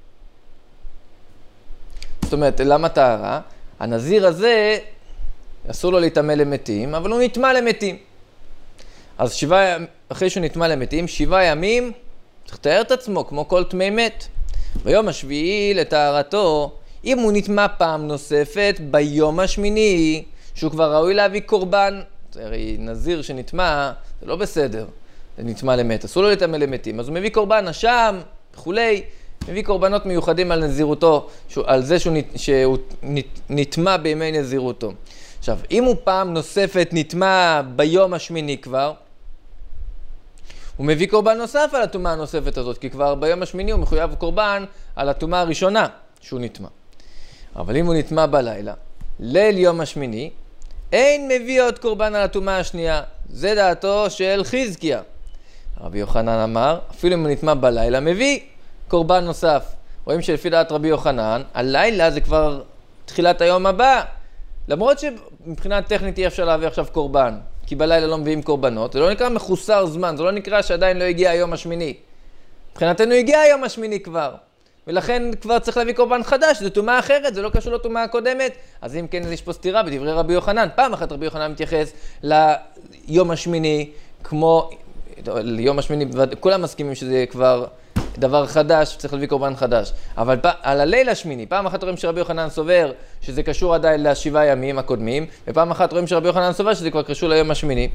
A: זאת אומרת, למה טהרה? הנזיר הזה אסור לו להתאמן למתים, אבל הוא נטמא למתים. אז אחרי שהוא נטמא למתים, 7 ימים, צריך לתאר את עצמו כמו כל טמא מת. ביום השביעי לטהרתו, אם הוא נטמא פעם נוספת, ביום השמיני, שהוא כבר ראוי להביא קורבן, הרי נזיר שנטמא, זה לא בסדר, זה נטמא למת, אסור לו להתאמן למתים, אז הוא מביא קורבן אשם וכולי, מביא קורבנות מיוחדים על נזירותו, על זה שהוא נטמא בימי נזירותו. עכשיו, אם הוא פעם נוספת נטמא ביום השמיני כבר, הוא מביא קורבן נוסף על הטומאה הנוספת הזאת, כי כבר ביום השמיני הוא מחויב קורבן על הטומאה הראשונה שהוא נטמא. אבל אם הוא נטמא בלילה, ליל יום השמיני, אין מביא עוד קורבן על הטומאה השנייה. זה דעתו של חזקיה. רבי יוחנן אמר, אפילו אם הוא נטמא בלילה, מביא קורבן נוסף. רואים שלפי דעת רבי יוחנן, הלילה זה כבר תחילת היום הבא. למרות שמבחינת טכנית אי אפשר להביא עכשיו קורבן, כי בלילה לא מביאים קורבנות, זה לא נקרא מחוסר זמן, זה לא נקרא שעדיין לא הגיע היום השמיני. מבחינתנו הגיע היום השמיני כבר, ולכן כבר צריך להביא קורבן חדש, זה טומאה אחרת, זה לא קשור לטומאה הקודמת. אז אם כן, יש פה סתירה בדברי רבי יוחנן. פעם אחת רבי יוחנן מתייחס ליום השמיני, כמו ליום השמיני, כולם מסכימים שזה כבר דבר חדש, צריך להביא קורבן חדש. אבל על הליל השמיני, פעם אחת רואים שרבי יוחנן סובר שזה קשור עדיין ל7 ימים הקודמים, ופעם אחת רואים שרבי יוחנן סובר שזה כבר קשור ליום השמיני.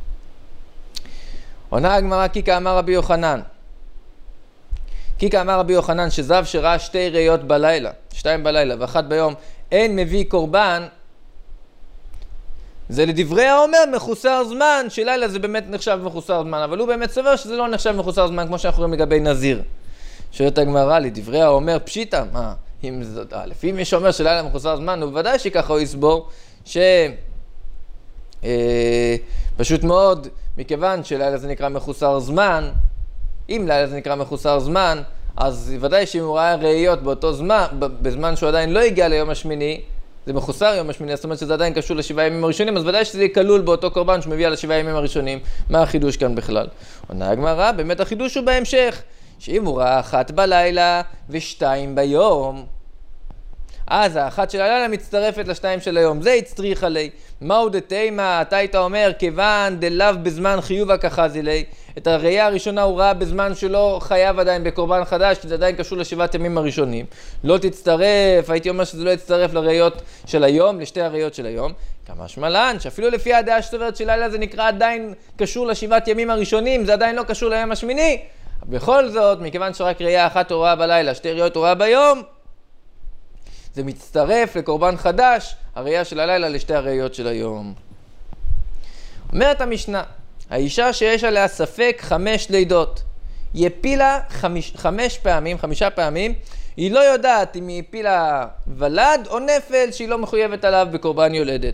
A: עונה הגמרא, קיקה אמר רבי יוחנן. קיקה אמר רבי יוחנן שזב שראה 2 ראיות בלילה, 2 בלילה ו1 ביום, אין מביא קורבן, זה לדברי האומר מחוסר זמן, שלילה זה באמת נחשב מחוסר זמן, אבל הוא באמת סובר שזה לא נחשב מחוסר זמן, כמו שאנחנו רואים לגבי נזיר. שואלת הגמרא, לדברי האומר פשיטה, מה? אם זאת לפי מי שאומר שלילה מחוסר זמן, הוא בוודאי שככה הוא יסבור, פשוט מאוד, מכיוון שלילה זה נקרא מחוסר זמן, אם לילה זה נקרא מחוסר זמן, אז ודאי שאם הוא ראה ראיות באותו זמן, בזמן שהוא עדיין לא הגיע ליום השמיני, זה מחוסר יום השמיני, זאת אומרת שזה עדיין קשור ל7 ימים הראשונים, אז ודאי שזה יהיה כלול באותו קורבן שמביא על ה7 ימים הראשונים. מה החידוש כאן בכלל? עונה הגמרא, באמת החידוש הוא בהמשך, שאם הוא ראה 1 בלילה ו2 ביום, אז ה1 של הלילה מצטרפת ל2 של היום, זה יצטריך עלי. מהו דתימה, אתה היית אומר, כיוון דלאו בזמן חיובה כחזי לי, את הראייה הראשונה הוא ראה בזמן שלא חייב עדיין בקורבן חדש, כי זה עדיין קשור ל7 ימים הראשונים. לא תצטרף, הייתי אומר שזה לא יצטרף לראיות של היום, לשתי הראיות של היום. כמה שמלן, שאפילו לפי הדעה שסוברת של לילה זה נקרא עדיין קשור ל7 ימים הראשונים, זה עדיין לא קשור ליום השמיני. בכל זאת, מכיוון שרק ראייה 1 הוא ראה בלילה, 2 ראיות הוא ראה ביום, זה מצטרף לקורבן חדש, הראייה של הלילה לשתי הראיות של היום. אומרת המשנה, האישה שיש עליה ספק 5 לידות, היא הפילה 5 פעמים, היא לא יודעת אם היא הפילה ולד או נפל שהיא לא מחויבת עליו בקורבן יולדת.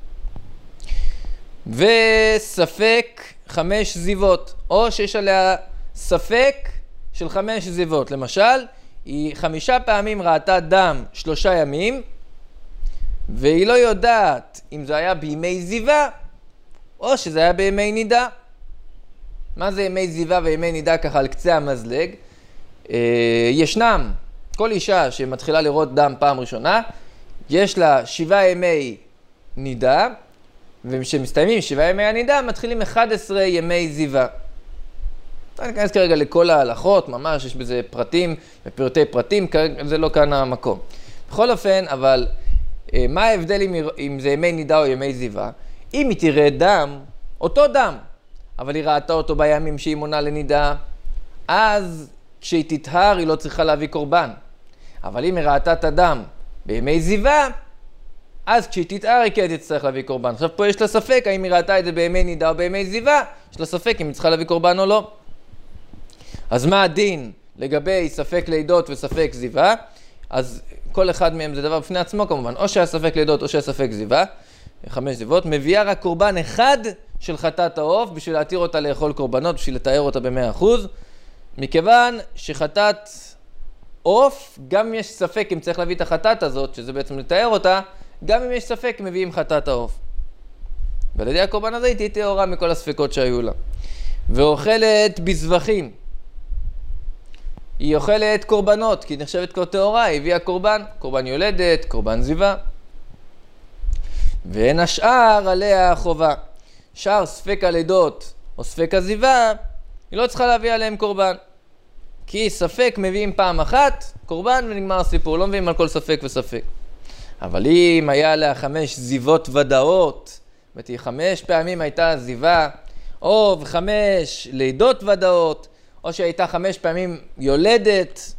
A: וספק 5 זיוות, או שיש עליה ספק של 5 זיוות, למשל, היא 5 פעמים ראתה דם 3 ימים, והיא לא יודעת אם זה היה בימי זיווה, או שזה היה בימי נידה. מה זה ימי זיווה וימי נידה ככה על קצה המזלג? ישנם, כל אישה שמתחילה לראות דם פעם ראשונה, יש לה 7 ימי נידה, וכשמסתיימים 7 ימי הנידה, מתחילים 11 ימי זיווה. אני אכנס כרגע לכל ההלכות, ממש יש בזה פרטים ופרטי פרטים, כרגע זה לא כאן המקום. בכל אופן, אבל מה ההבדל אם זה ימי נידה או ימי זיווה? אם היא תראה דם, אותו דם, אבל היא ראתה אותו בימים שהיא מונה לנידה, אז כשהיא תטהר היא לא צריכה להביא קורבן. אבל אם היא ראתה את הדם בימי זיווה, אז כשהיא תטהר היא כן תצטרך להביא קורבן. עכשיו פה יש לה ספק האם היא ראתה את זה בימי נידה או בימי זיווה, יש לה ספק אם היא צריכה להביא קורבן או לא. אז מה הדין לגבי ספק לידות וספק זיווה? אז כל אחד מהם זה דבר בפני עצמו כמובן, או שהיה ספק לידות או שהיה ספק זיווה, 5 זיוות, מביאה רק קורבן אחד של חטאת העוף בשביל להתיר אותה לאכול קורבנות, בשביל לתאר אותה ב100%, מכיוון שחטאת עוף, גם אם יש ספק אם צריך להביא את החטאת הזאת, שזה בעצם לתאר אותה, גם אם יש ספק מביאים חטאת העוף. ועל ידי הקורבן הזה היא תהיה טהורה מכל הספקות שהיו לה. ואוכלת בזבחים. היא אוכלת קורבנות, כי היא נחשבת כטהורה, היא הביאה קורבן, קורבן יולדת, קורבן זיווה. ואין השאר עליה חובה. שאר ספק הלידות או ספק הזיווה, היא לא צריכה להביא עליהם קורבן. כי ספק מביאים פעם אחת, קורבן ונגמר הסיפור, לא מביאים על כל ספק וספק. אבל אם היה לה 5 זיוות ודאות, זאת אומרת, 5 פעמים הייתה זיווה, או 5 לידות ודאות, או שהייתה 5 פעמים יולדת,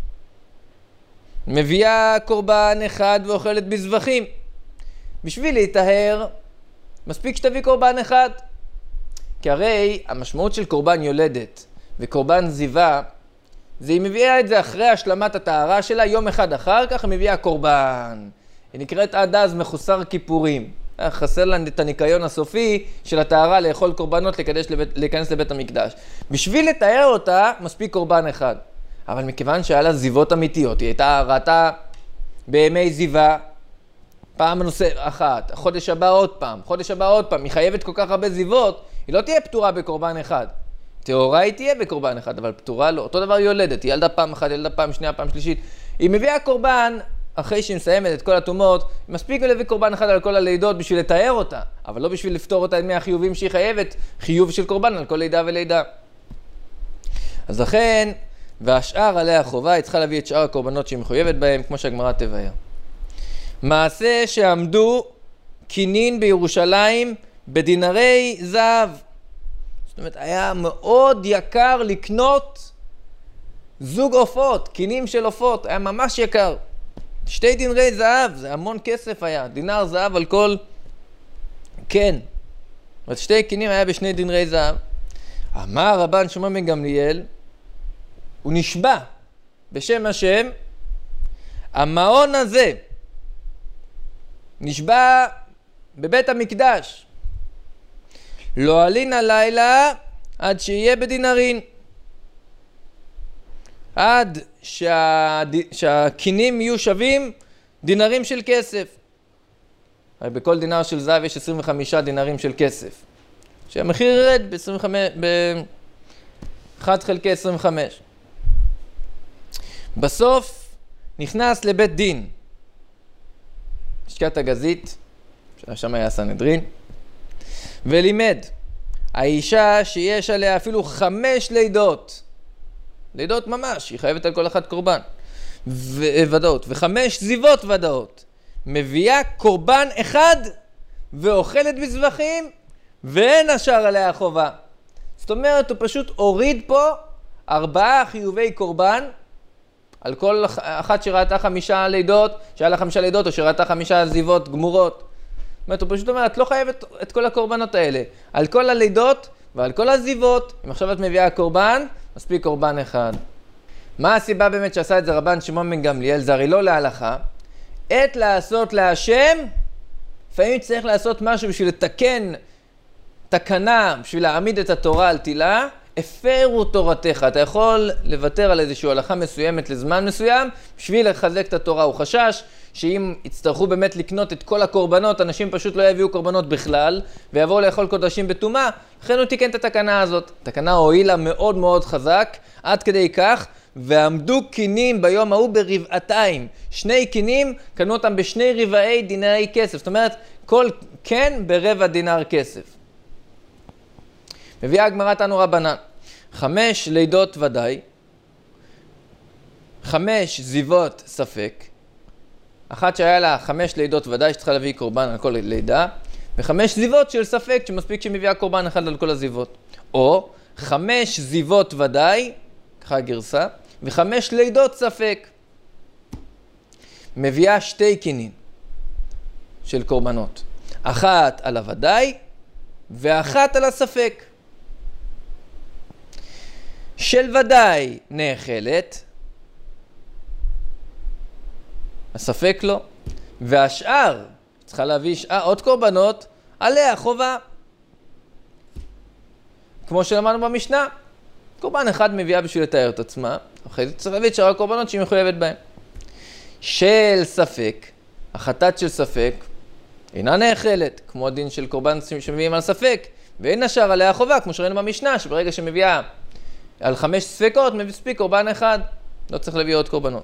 A: מביאה קורבן אחד ואוכלת בזבחים. בשביל להתאר, מספיק שתביא קורבן אחד. כי הרי המשמעות של קורבן יולדת וקורבן זיווה, זה היא מביאה את זה אחרי השלמת הטהרה שלה, יום אחד אחר כך היא מביאה קורבן. היא נקראת עד אז מחוסר כיפורים. חסר לה את הניקיון הסופי של הטהרה לאכול קורבנות, להיכנס לבית המקדש. בשביל לתאר אותה, מספיק קורבן אחד. אבל מכיוון שהיה לה זיוות אמיתיות, היא הייתה ראתה בימי זיווה, פעם נושא אחת, חודש הבא עוד פעם, חודש הבא עוד פעם, היא חייבת כל כך הרבה זיוות, היא לא תהיה פטורה בקורבן אחד. טהורה היא תהיה בקורבן אחד, אבל פטורה לא. אותו דבר יולדת, היא ילדה פעם אחת, ילדה פעם שנייה, פעם שלישית. היא מביאה קורבן, אחרי שהיא מסיימת את כל התומות, מספיק להביא קורבן אחד על כל הלידות בשביל לתאר אותה, אבל לא בשביל לפתור אותה מהחיובים שהיא חייבת, חיוב של קורבן על כל לידה ולידה. אז לכן, והשאר עליה חובה, היא צריכה להביא את שאר הקורבנות שהיא מחויבת בהם, כמו שהגמרא תבאר. מעשה שעמדו קינין בירושלים בדינרי זהב. זאת אומרת, היה מאוד יקר לקנות זוג עופות, קינים של עופות, היה ממש יקר. 2 דינרי זהב, זה המון כסף היה, דינר זהב על כל כן. זאת אומרת, 2 קינים היה ב2 דינרי זהב. אמר רבן שמעון בן גמליאל, הוא נשבע בשם השם, המעון הזה נשבע בבית המקדש, לא עלין הלילה עד שיהיה בדינרין. עד שהקינים יהיו שווים דינרים של כסף. הרי בכל דינר של זהב יש 25 דינרים של כסף. שהמחיר ירד ב-1 חלקי 25. בסוף נכנס לבית דין. לשכת הגזית, שם היה סנהדרין, ולימד, האישה שיש עליה אפילו 5 לידות, לידות ממש, היא חייבת על כל אחת קורבן, ודאות, ו5 זיוות ודאות, מביאה קורבן אחד, ואוכלת בזבחים, ואין השאר עליה חובה. זאת אומרת, הוא פשוט הוריד פה 4 חיובי קורבן, על כל אחת שראתה 5 לידות, שהיה לה 5 לידות, או שראתה 5 זיוות גמורות. זאת אומרת, הוא פשוט אומר, את לא חייבת את כל הקורבנות האלה. על כל הלידות ועל כל הזיוות, אם עכשיו את מביאה קורבן, מספיק קורבן אחד. מה הסיבה באמת שעשה את זה רבן שמעון בן גמליאל? זה הרי לא להלכה. עת לעשות להשם, לפעמים צריך לעשות משהו בשביל לתקן תקנה, בשביל להעמיד את התורה על תילה, הפרו תורתך. אתה יכול לוותר על איזושהי הלכה מסוימת לזמן מסוים, בשביל לחזק את התורה. הוא חשש שאם יצטרכו באמת לקנות את כל הקורבנות, אנשים פשוט לא יביאו קורבנות בכלל, ויבואו לאכול קודשים בטומאה. לכן הוא תיקן את התקנה הזאת. התקנה הועילה מאוד מאוד חזק, עד כדי כך, ועמדו קינים ביום ההוא ברבעתיים. 2 קינים, קנו אותם ב2 רבעי דינרי כסף. זאת אומרת, כל כן ברבע דינר כסף. מביאה הגמרא תנו רבנן. 5 לידות ודאי, 5 זיוות ספק, אחת שהיה לה 5 לידות ודאי שצריכה להביא קורבן על כל לידה, ו5 זיוות של ספק שמספיק שמביאה קורבן אחד על כל הזיוות. או 5 זיוות ודאי, ככה הגרסה, ו5 לידות ספק. מביאה 2 קינין של קורבנות. אחת על הוודאי, ואחת על הספק. של ודאי נאכלת, הספק לא, והשאר, צריכה להביא עוד קורבנות, עליה חובה. כמו שלמדנו במשנה, קורבן אחד מביאה בשביל לתאר את עצמה, אחרי זה צריך להביא את שאר הקורבנות שהיא מחויבת בהם. של ספק, החטאת של ספק, אינה נאכלת, כמו הדין של קורבן שמביאים על ספק, ואין השאר עליה חובה, כמו שראינו במשנה, שברגע שמביאה על 5 ספקות, מספיק קורבן אחד, לא צריך להביא עוד קורבנות.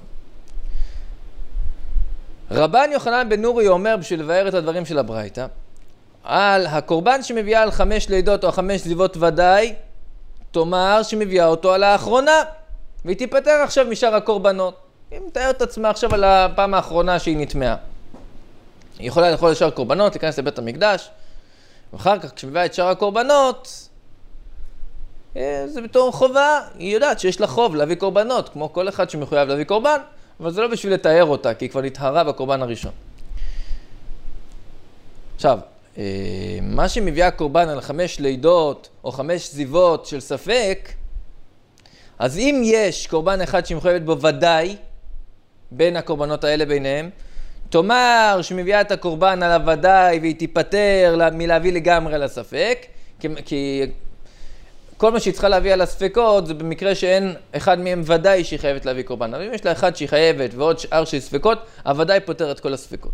A: רבן יוחנן בן נורי אומר, בשביל לבאר את הדברים של הברייתא, על הקורבן שמביאה על 5 לידות או 5 זיוות ודאי, תאמר שמביאה אותו על האחרונה, והיא תיפטר עכשיו משאר הקורבנות. היא מתארת את עצמה עכשיו על הפעם האחרונה שהיא נטמעה. היא יכולה לאכול לשאר קורבנות, להיכנס לבית המקדש, ואחר כך כשמביאה את שאר הקורבנות, זה בתור חובה, היא יודעת שיש לה חוב להביא קורבנות, כמו כל אחד שמחויב להביא קורבן, אבל זה לא בשביל לתאר אותה, כי היא כבר נתהרה בקורבן הראשון. עכשיו, מה שמביאה קורבן על 5 לידות או 5 זיוות של ספק, אז אם יש קורבן אחד שמחויבת בו ודאי, בין הקורבנות האלה ביניהם, תאמר שמביאה את הקורבן על הוודאי והיא תיפטר מלהביא לגמרי לספק, כי כל מה שהיא צריכה להביא על הספקות זה במקרה שאין אחד מהם ודאי שהיא חייבת להביא קורבן. אבל אם יש לה אחד שהיא חייבת ועוד שאר של ספקות, הוודאי פותר את כל הספקות.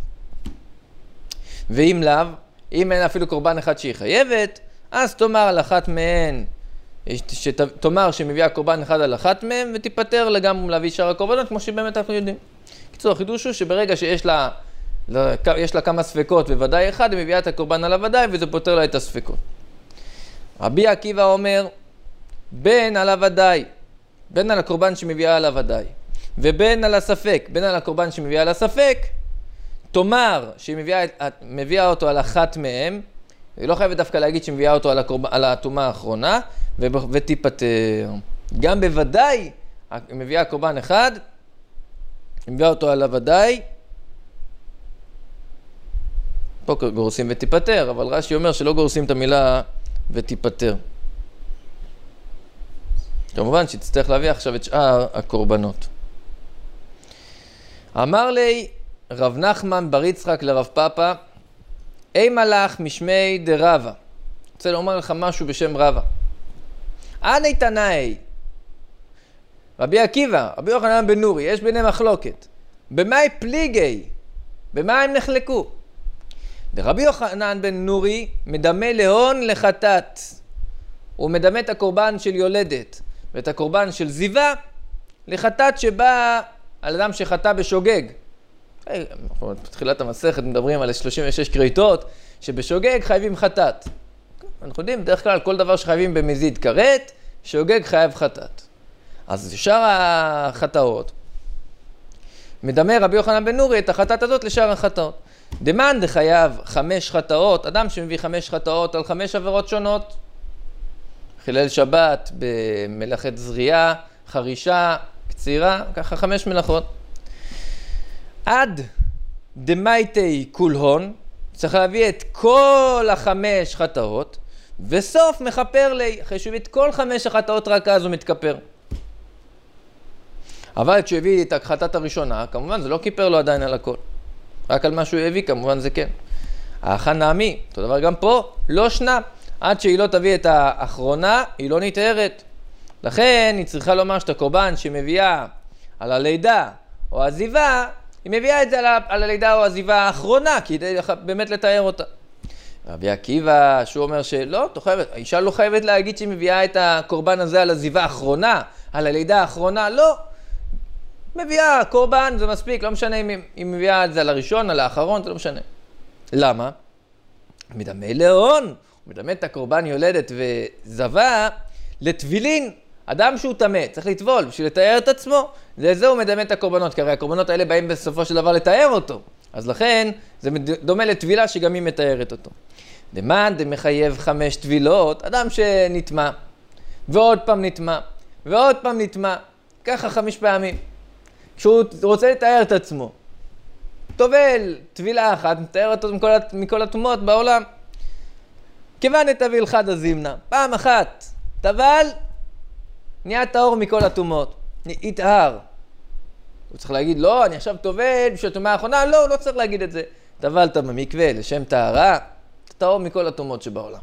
A: ואם לאו, אם אין אפילו קורבן אחד שהיא חייבת, אז תאמר על אחת מהן, תאמר שמביאה קורבן אחד על אחת מהם ותיפטר לגמרי להביא שאר הקורבנות, כמו שבאמת אנחנו יודעים. קיצור, החידוש הוא שברגע שיש לה כמה ספקות וודאי אחד, היא מביאה את הקורבן על הוודאי וזה פותר לה את הספקות. רבי עקיבא אומר, בין על הוודאי, בין על הקורבן שמביאה על הוודאי, ובין על הספק, בין על הקורבן שמביאה על הספק, תאמר שהיא מביאה אותו על אחת מהם, היא לא חייבת דווקא להגיד שהיא מביאה אותו על התאומה האחרונה, ותיפטר. גם בוודאי, היא מביאה קורבן אחד, היא מביאה אותו על הוודאי, פה גורסים ותיפטר, אבל רש"י אומר שלא גורסים את המילה ותיפטר. כמובן שתצטרך להביא עכשיו את שאר הקורבנות. אמר לי רב נחמן בר יצחק לרב פאפא, אי מלאך משמי דרבה. רוצה לומר לך משהו בשם רבה. אנא תנאי. רבי עקיבא, רבי יוחנן בן נורי, יש ביניהם מחלוקת. במאי פליגי? במה הם נחלקו? רבי יוחנן בן נורי מדמה להון לחטאת. הוא מדמה את הקורבן של יולדת ואת הקורבן של זיווה לחטאת שבאה על אדם שחטא בשוגג. אנחנו בתחילת המסכת מדברים על 36 קריטות שבשוגג חייבים חטאת. אנחנו יודעים, בדרך כלל כל דבר שחייבים במזיד כרת, שוגג חייב חטאת. אז שאר החטאות, מדמה רבי יוחנן בן נורי את החטאת הזאת לשאר החטאות. דמאן דחייב 5 חטאות, אדם שמביא 5 חטאות על 5 עבירות שונות, חילל שבת במלאכת זריעה, חרישה, קצירה, ככה 5 מלאכות. עד דמייטי כולהון, צריך להביא את כל 5 חטאות, וסוף מכפר לי, אחרי שהוא הביא את כל 5 החטאות רק אז הוא מתכפר. אבל כשהוא הביא את החטאת הראשונה, כמובן זה לא כיפר לו עדיין על הכל. רק על מה שהוא הביא, כמובן זה כן. האחן נעמי, אותו דבר גם פה, לא שנה. עד שהיא לא תביא את האחרונה, היא לא נתארת. לכן היא צריכה לומר שאת הקורבן שמביאה על הלידה או העזיבה, היא מביאה את זה על הלידה או העזיבה האחרונה, כדי באמת לתאר אותה. רבי עקיבא, שהוא אומר שלא, האישה לא חייבת להגיד שהיא מביאה את הקורבן הזה על העזיבה האחרונה, על הלידה האחרונה, לא. מביאה קורבן, זה מספיק, לא משנה אם היא מביאה את זה על הראשון, על האחרון, זה לא משנה. למה? מדמה לאון, הוא מדמה את הקורבן יולדת וזבה לטבילין. אדם שהוא טמא, צריך לטבול בשביל לתאר את עצמו, לזה הוא מדמה את הקורבנות, כי הרי הקורבנות האלה באים בסופו של דבר לתאר אותו. אז לכן זה דומה לטבילה שגם היא מתארת אותו. דמן דמחייב 5 טבילות, אדם שנטמא, ועוד פעם נטמא, ועוד פעם נטמא, ככה 5 פעמים. כשהוא רוצה לתאר את עצמו, טובל טבילה אחת, מתאר אותו מכל הטומאות בעולם. כיוון תביל חד הזימנה, פעם אחת טבל, נהיה טהור מכל הטומאות, יטהר. הוא צריך להגיד, לא, אני עכשיו טובל בשביל הטומאה האחרונה, לא, הוא לא צריך להגיד את זה. טבלת במקווה לשם טהרה, טהור מכל הטומאות שבעולם.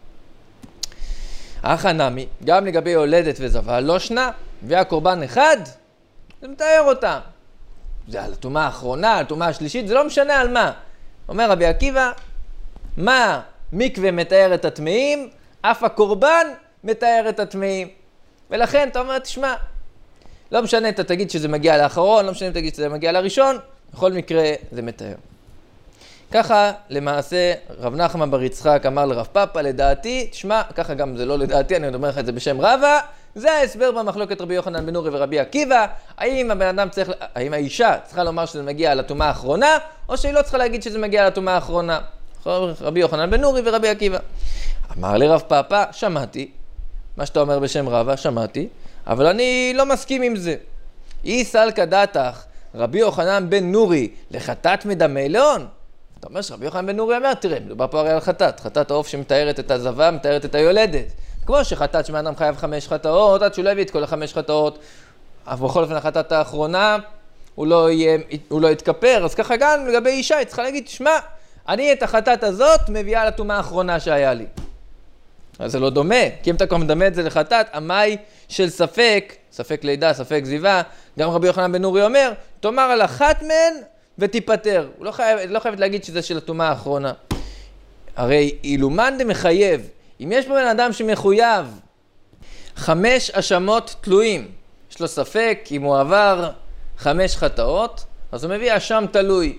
A: אחא נמי, גם לגבי יולדת וזבה, לא שנה, והקורבן אחד, זה מתאר אותה. זה על הטומאה האחרונה, על הטומאה השלישית, זה לא משנה על מה. אומר רבי עקיבא, מה מקווה מתאר את הטמאים, אף הקורבן מתאר את הטמאים. ולכן אתה אומר, תשמע, לא משנה, אתה תגיד שזה מגיע לאחרון, לא משנה אם תגיד שזה מגיע לראשון, בכל מקרה זה מתאר. ככה למעשה רב נחמן בר יצחק אמר לרב פאפא, לדעתי, תשמע, ככה גם זה לא לדעתי, אני אומר לך את זה בשם רבא, זה ההסבר במחלוקת רבי יוחנן בן נורי ורבי עקיבא, האם האישה צריכה לומר שזה מגיע לטומאה האחרונה, או שהיא לא צריכה להגיד שזה מגיע לטומאה האחרונה. רבי יוחנן בן נורי ורבי עקיבא. אמר לרב פאפא, שמעתי, מה שאתה אומר בשם רבא, שמעתי, אבל אני לא מסכים עם זה. אי סלקא דתך, רבי יוחנן בן נורי, לחטאת מדמה לאון. אתה אומר שרבי יוחנן בן נורי אומר, תראה, מדובר פה הרי על חטאת. חטאת העוף שמתארת את הזבה, מתארת את היולדת. כמו שחטאת שמאדם חייב 5 חטאות, עד שהוא לא הביא את כל 5 חטאות, אבל בכל אופן החטאת האחרונה, הוא לא יתכפר. אז ככה גם לגבי אישה, היא צריכה להגיד, שמע, אני את החטאת הזאת מביאה לטומאה האחרונה שהיה לי. אז זה לא דומה, כי אם אתה כבר מדמה את זה לחטאת, המאי של ספק לידה, ספק זיווה, גם רבי יוחנן בן נורי אומר, תאמר על אחת מהן ותיפטר. הוא לא חייב להגיד שזה של הטומאה האחרונה. הרי אילומן דמחייב, אם יש פה בן אדם שמחויב 5 אשמות תלויים, יש לו ספק אם הוא עבר 5 חטאות, אז הוא מביא אשם תלוי.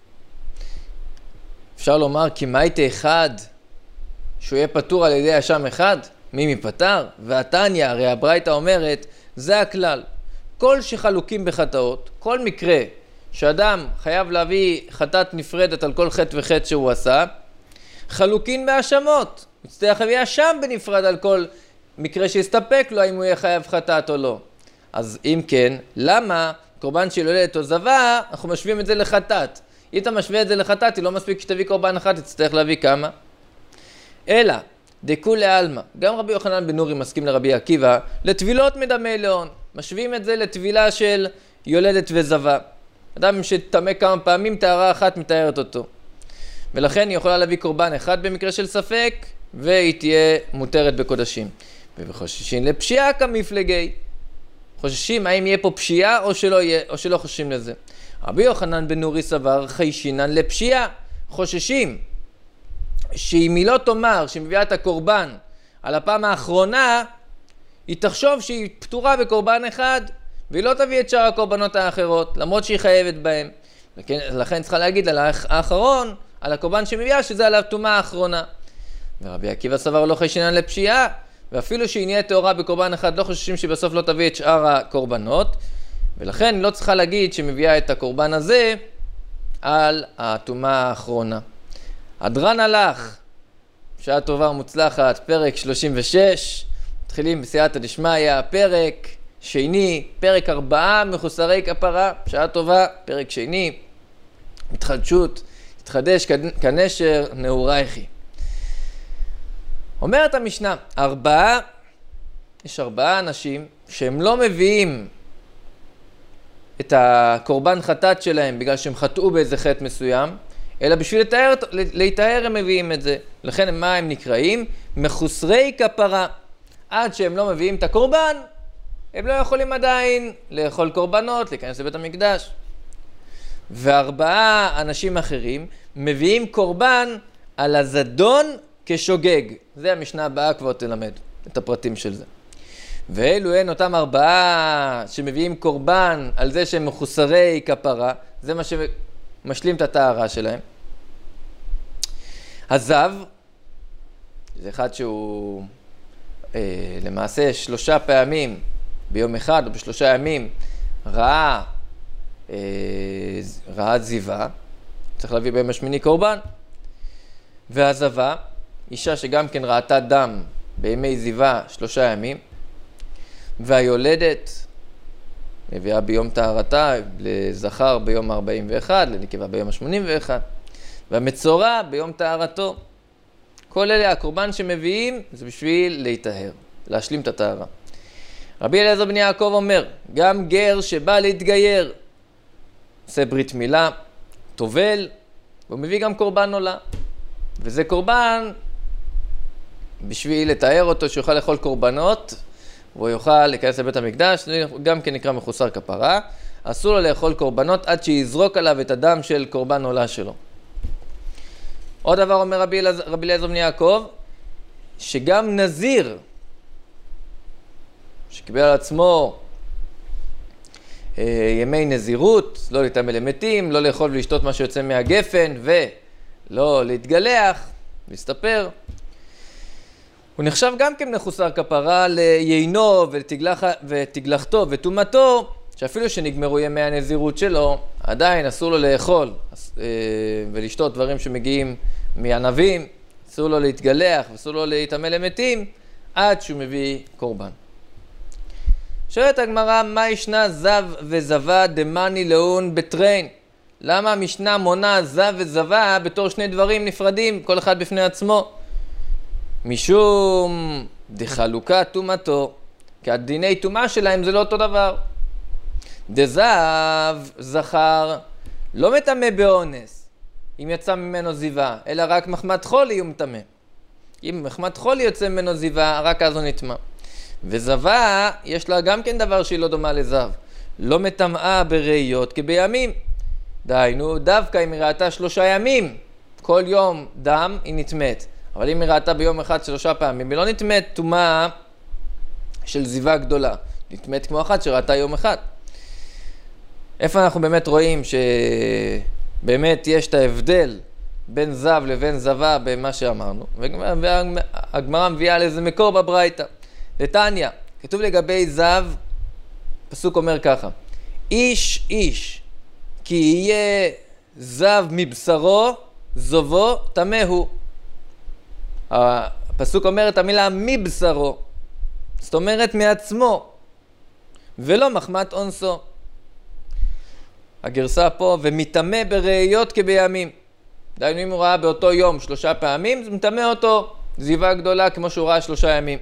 A: אפשר לומר כי מאית אחד, שהוא יהיה פטור על ידי אשם אחד, מי מפטר? והתניא, הרי הברייתא אומרת, זה הכלל. כל שחלוקים בחטאות, כל מקרה שאדם חייב להביא חטאת נפרדת על כל חטא וחטא שהוא עשה, חלוקין בהאשמות. יצטרך להביא אשם בנפרד על כל מקרה שיסתפק לו, האם הוא יהיה חייב חטאת או לא. אז אם כן, למה קורבן של יולדת או זבה, אנחנו משווים את זה לחטאת? אם אתה משווה את זה לחטאת, היא לא מספיק שתביא קורבן אחת, תצטרך להביא כמה. אלא, דכולי עלמא, גם רבי יוחנן בן נורי מסכים לרבי עקיבא, לטבילות מדמה לאון. משווים את זה לטבילה של יולדת וזבה. אדם שטמא כמה פעמים, טהרה אחת מתארת אותו. ולכן היא יכולה להביא קורבן אחד במקרה של ספק, והיא תהיה מותרת בקודשים. ובחוששים לפשיעה כמפלגי. חוששים האם יהיה פה פשיעה או שלא חוששים לזה. רבי יוחנן בן נורי סבר חיישינן לפשיעה. חוששים שאם היא לא תאמר שהיא מביאה את הקורבן על הפעם האחרונה, היא תחשוב שהיא פטורה בקורבן אחד, והיא לא תביא את שאר הקורבנות האחרות, למרות שהיא חייבת בהם. לכן צריכה להגיד על האחרון, על הקורבן שמביאה, שזה על הטומאה האחרונה. ורבי עקיבא סבר לא חיישינן לפשיעה, ואפילו שהיא נהיה טהורה בקורבן אחד, לא חוששים שבסוף לא תביא את שאר הקורבנות, ולכן לא צריכה להגיד שמביאה את הקורבן הזה על הטומאה האחרונה. הדרן הלך, שעה טובה ומוצלחת, פרק 36, מתחילים בסייעתא דשמיא, פרק שני, פרק 4 מחוסרי כפרה, שעה טובה, פרק שני, מתחדשות, התחדש כנשר נעורייכי. אומרת המשנה, יש 4 אנשים שהם לא מביאים את הקורבן חטאת שלהם בגלל שהם חטאו באיזה חטא מסוים, אלא בשביל להתאר הם מביאים את זה. לכן מה הם נקראים? מחוסרי כפרה. עד שהם לא מביאים את הקורבן, הם לא יכולים עדיין לאכול קורבנות, להיכנס לבית המקדש. וארבעה אנשים אחרים מביאים קורבן על הזדון כשוגג. זה המשנה הבאה כבר תלמד את הפרטים של זה. ואלו הן אותם ארבעה שמביאים קורבן על זה שהם מחוסרי כפרה, זה מה שמשלים את הטהרה שלהם. הזב, זה אחד שהוא למעשה 3 פעמים ביום אחד או ב3 ימים ראה זיווה, צריך להביא ביום השמיני קורבן. והזבה, אישה שגם כן ראתה דם בימי זיווה 3 ימים, והיולדת מביאה ביום טהרתה, לזכר ביום 41, לנקבה ביום 81, והמצורע ביום טהרתו. כל אלה הקורבן שמביאים זה בשביל להיטהר, להשלים את הטהרה. רבי אליעזר בן יעקב אומר, גם גר שבא להתגייר, עושה ברית מילה, טובל, והוא מביא גם קורבן עולה. וזה קורבן בשביל לטהר אותו, שיוכל לאכול קורבנות, והוא יוכל להיכנס לבית המקדש, גם כן נקרא מחוסר כפרה. אסור לו לאכול קורבנות עד שיזרוק עליו את הדם של קורבן עולה שלו. עוד דבר אומר רבי אליעזר בן יעקב, שגם נזיר, שקיבל על עצמו ימי נזירות, לא להתעמל למתים, לא לאכול ולשתות מה שיוצא מהגפן, ולא להתגלח, להסתפר. הוא נחשב גם כן מחוסר כפרה ליינו ותגלחתו וטומאתו, שאפילו שנגמרו ימי הנזירות שלו, עדיין אסור לו לאכול ולשתות דברים שמגיעים מענבים, אסור לו להתגלח ואסור לו להתעמל למתים, עד שהוא מביא קורבן. שואלת הגמרא, מה ישנה זב וזבה דמני לאון בטרין? למה המשנה מונה זב וזבה בתור 2 דברים נפרדים, כל אחד בפני עצמו? משום דחלוקה טומאתו, כי הדיני טומאה שלהם זה לא אותו דבר. דזב זכר לא מטמא באונס, אם יצא ממנו זיווה, אלא רק מחמת חולי הוא מטמא. אם מחמת חולי יוצא ממנו זיווה, רק אז הוא נטמא. וזבה, יש לה גם כן דבר שהיא לא דומה לזב. לא מטמאה בראיות כבימים. דהיינו, דווקא אם היא ראתה 3 ימים, כל יום דם, היא נטמאת. אבל אם היא ראתה ביום אחד 3 פעמים, היא לא נטמאת טומאה של זיווה גדולה. נטמאת כמו אחת שראתה יום אחד. איפה אנחנו באמת רואים שבאמת יש את ההבדל בין זב לבין זבה במה שאמרנו? והגמרא מביאה על איזה מקור בברייתא. דתניא, כתוב לגבי זב, פסוק אומר ככה, איש איש כי יהיה זב מבשרו, זובו טמא הוא. הפסוק אומר את המילה מבשרו, זאת אומרת מעצמו, ולא מחמת אונסו. הגרסה פה, ומטמא בראיות כבימים. דהיינו אם הוא ראה באותו יום 3 פעמים, זה מטמא אותו זיווה גדולה כמו שהוא ראה 3 ימים.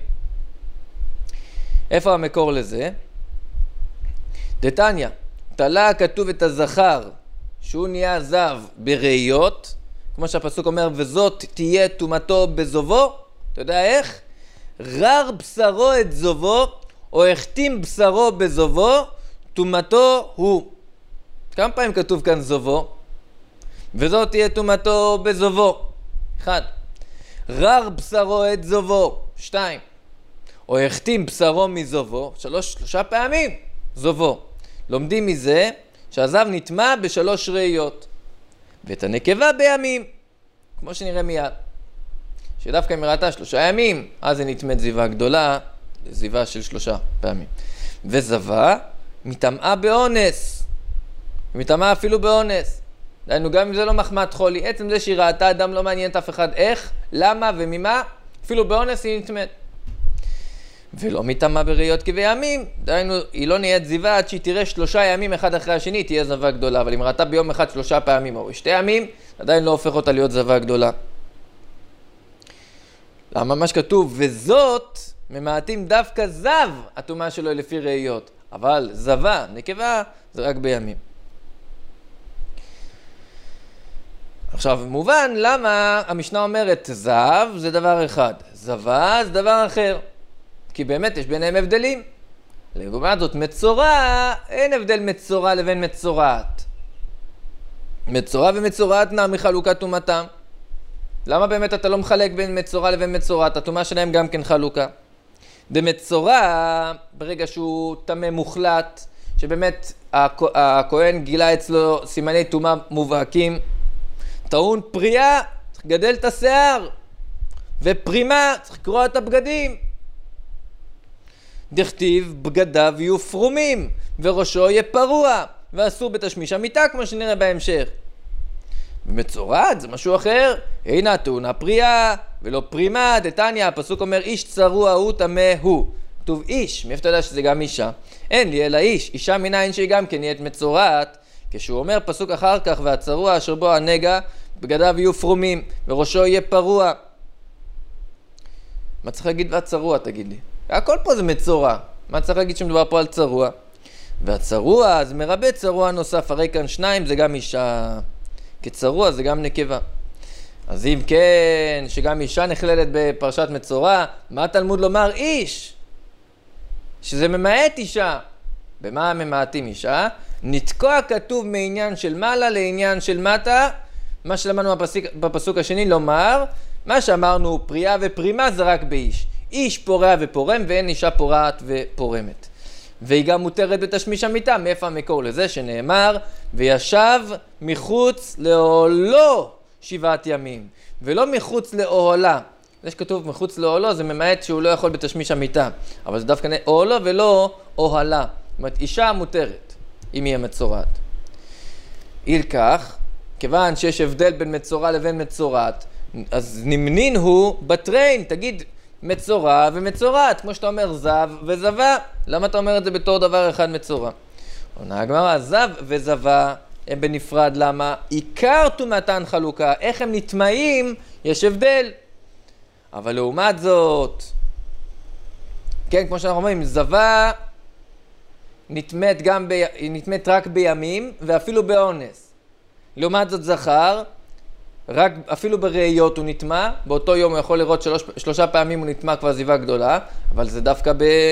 A: איפה המקור לזה? דתניא, תלה כתוב את הזכר שהוא נהיה זב בראיות, כמו שהפסוק אומר, וזאת תהיה טומאתו בזובו. אתה יודע איך? רר בשרו את זובו, או החתים בשרו בזובו, טומאתו הוא. כמה פעמים כתוב כאן זובו? וזאת תהיה טומאתו בזובו. 1. רר בשרו את זובו. 2. או החתים בשרו מזובו. 3 פעמים זובו. לומדים מזה שהזב נטמא ב3 ראיות. ואת הנקבה בימים, כמו שנראה מיד. שדווקא אם ראתה 3 ימים, אז היא נטמאת זיווה גדולה, זיווה של 3 פעמים. וזבה מטמאה באונס. מטמאה אפילו באונס. דהיינו, גם אם זה לא מחמת חולי, עצם זה שהיא ראתה אדם לא מעניין את אף אחד איך, למה וממה, אפילו באונס היא נטמאת. ולא מטמאה בראיות כבימים, דהיינו, היא לא נהיית זיווה עד שהיא תראה 3 ימים אחד אחרי השני, תהיה זבה גדולה. אבל אם ראתה ביום אחד 3 פעמים או 2 ימים, עדיין לא הופך אותה להיות זבה גדולה. למה מה שכתוב, וזאת ממעטים דווקא זב, הטומאה שלו היא לפי ראיות. אבל זבה, נקבה, זה רק בימים. עכשיו, מובן למה המשנה אומרת זב זה דבר אחד, זבה זה דבר אחר. כי באמת יש ביניהם הבדלים. לעומת זאת, מצורע, אין הבדל מצורע לבין מצורעת. מצורע ומצורעת נע מחלוקת טומאתם. למה באמת אתה לא מחלק בין מצורע לבין מצורעת? הטומאה שלהם גם כן חלוקה. דמצורע, ברגע שהוא טמא מוחלט, שבאמת הכהן גילה אצלו סימני טומאה מובהקים, טעון פריאה, צריך לגדל את השיער, ופרימה, צריך לקרוע את הבגדים. דכתיב בגדיו יהיו פרומים, וראשו יהיה פרוע, ואסור בתשמיש המיטה, כמו שנראה בהמשך. ומצורעת זה משהו אחר, הנה טעונה פריאה, ולא פרימה, דתניא, הפסוק אומר איש צרוע הוא טמא הוא. כתוב איש, מאיפה אתה יודע שזה גם אישה? אין לי אלא איש, אישה מנין שהיא גם כן נהיית מצורעת, כשהוא אומר פסוק אחר כך, והצרוע אשר בו הנגע, בגדיו יהיו פרומים, וראשו יהיה פרוע. מה צריך להגיד והצרוע, תגיד לי? הכל פה זה מצורע. מה צריך להגיד שמדובר פה על צרוע? והצרוע, אז מרבה צרוע נוסף, הרי כאן שניים זה גם אישה, כצרוע זה גם נקבה. אז אם כן, שגם אישה נכללת בפרשת מצורע, מה תלמוד לומר איש? שזה ממעט אישה. במה ממעטים אישה? נתקוע כתוב מעניין של מעלה לעניין של מטה, מה שלמדנו בפסוק השני לומר, מה שאמרנו פריאה ופרימה זה רק באיש. איש פורע ופורם ואין אישה פורעת ופורמת. והיא גם מותרת בתשמיש המיטה. מאיפה המקור לזה? שנאמר וישב מחוץ לאוהלו 7 ימים ולא מחוץ לאוהלה. זה שכתוב מחוץ לאוהלו זה ממעט שהוא לא יכול בתשמיש המיטה, אבל זה דווקא אוהלו ולא אוהלה. זאת אומרת אישה מותרת אם היא מצורעת. אילכך, כיוון שיש הבדל בין מצורע לבין מצורעת, אז נמנין הוא בטריין, תגיד מצורע ומצורעת, כמו שאתה אומר זב וזבה. למה אתה אומר את זה בתור דבר אחד מצורע? עונה הגמרא, זב וזבה הם בנפרד. למה? עיקר טומאתן חלוקה, איך הם נטמעים יש הבדל. אבל לעומת זאת, כן, כמו שאנחנו אומרים, זבה נטמאת נטמאת רק בימים ואפילו באונס. לעומת זאת זכר, רק אפילו בראיות הוא נטמע, באותו יום הוא יכול לראות 3 פעמים הוא נטמע כבר זיווה גדולה, אבל זה דווקא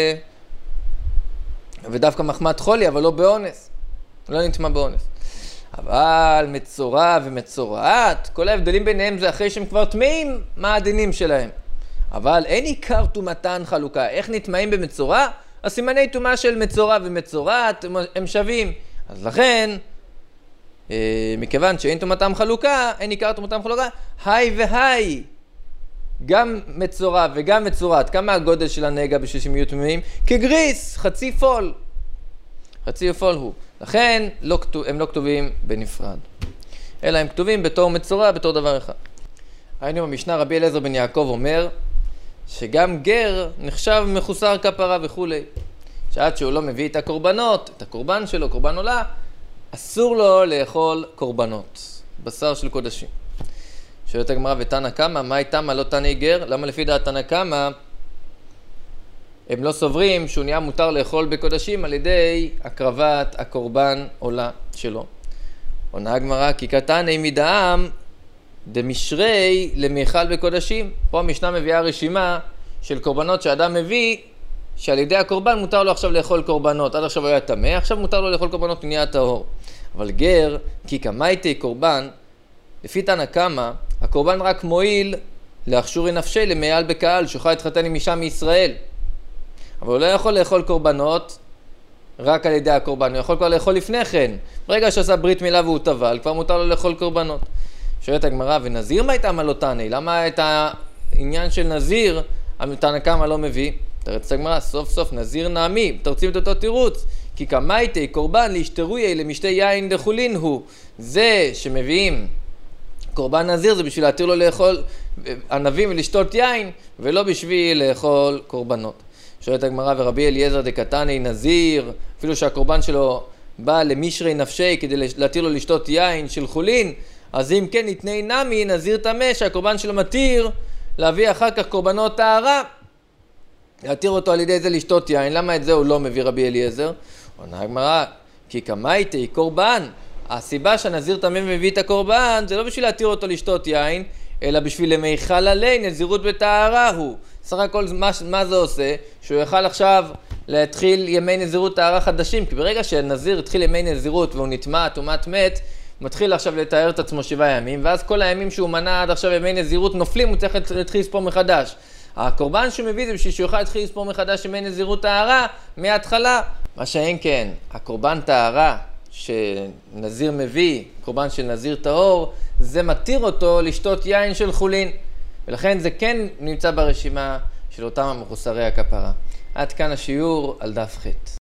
A: ודווקא מחמת חולי, אבל לא באונס. לא נטמע באונס. אבל מצורע ומצורעת, כל ההבדלים ביניהם זה אחרי שהם כבר טמאים, מה הדינים שלהם. אבל אין עיקר טומאתן חלוקה. איך נטמעים במצורע? הסימני טומאה של מצורע ומצורעת הם שווים. אז לכן, מכיוון שאין טומאתם חלוקה, אין עיקר טומאתם חלוקה, היי והי. גם מצורע וגם מצורעת, כמה הגודל של הנגע בשביל שהם יהיו טמאים? כגריס, חצי פול. חצי פול הוא. לכן הם לא כתובים בנפרד, אלא הם כתובים בתור מצורע, בתור דבר אחד. היינו במשנה רבי אליעזר בן יעקב אומר שגם גר נחשב מחוסר כפרה וכו'. שעד שהוא לא מביא את הקורבנות, את הקורבן שלו, קורבן עולה, אסור לו לאכול קורבנות, בשר של קודשים. שואלת הגמרא ותנא קמא, מה איתם לא תנאי גר? למה לפי דעת תנא קמא הם לא סוברים שהוא נהיה מותר לאכול בקודשים על ידי הקרבת הקורבן עולה שלו? עונה הגמרא, כי קטני מדעם דמשרי למיכל בקודשים. פה המשנה מביאה רשימה של קורבנות שאדם מביא, שעל ידי הקורבן מותר לו עכשיו לאכול קורבנות. עד עכשיו הוא היה טמא, עכשיו מותר לו לאכול קורבנות, הוא נהיה טהור. אבל גר, כי קמייתי קורבן, לפי תנא קמא, הקורבן רק מועיל להכשורי נפשי למעל בקהל, שיוכל להתחתן עם אישה מישראל. אבל הוא לא יכול לאכול קורבנות רק על ידי הקורבן, הוא יכול כבר לאכול לפני כן. ברגע שעשה ברית מילה והוא טבל, כבר מותר לו לאכול קורבנות. שואלת הגמרא, ונזיר מה איתם לא תענה? למה את העניין של נזיר, תנא קמא לא מביא? תרץ הגמרא, סוף סוף נזיר נעמי, תרצים את אותו תירוץ. כי קמייתי קורבן להשתרויה למשתי יין דחולין הוא. זה שמביאים קורבן נזיר זה בשביל להתיר לו לאכול ענבים ולשתות יין, ולא בשביל לאכול קורבנות. שואלת הגמרא, ורבי אליעזר דקתני נזיר, אפילו שהקורבן שלו בא למשרי נפשי כדי להתיר לו לשתות יין של חולין, אז אם כן יתני נמי נזיר טמא שהקורבן שלו מתיר להביא אחר כך קורבנות טהרה, להתיר אותו על ידי זה לשתות יין. למה את זה הוא לא מביא רבי אליעזר? עונה הגמרא, כי קמייתי קורבן, הסיבה שהנזיר טמא מביא את הקורבן זה לא בשביל להתיר אותו לשתות יין, אלא בשביל למיכל עלי נזירות בטהרה הוא. סך הכל מה זה עושה? שהוא יוכל עכשיו להתחיל ימי נזירות טהרה חדשים, כי ברגע שנזיר התחיל ימי נזירות והוא נטמע, טומאת מת, הוא מתחיל עכשיו לתאר את עצמו 7 ימים, ואז כל הימים שהוא מנע עד עכשיו ימי נזירות נופלים, הוא צריך להתחיל לספור מחדש. הקורבן שהוא מביא זה בשביל שהוא יוכל להתחיל לספור מחדש ימי נזירות טהרה מההתחלה. מה שאין כן, הקורבן טהרה שנזיר מביא, קורבן של נזיר טהור, זה מתיר אותו לשתות יין של חולין. ולכן זה כן נמצא ברשימה של אותם מחוסרי הכפרה. עד כאן השיעור על דף ח'.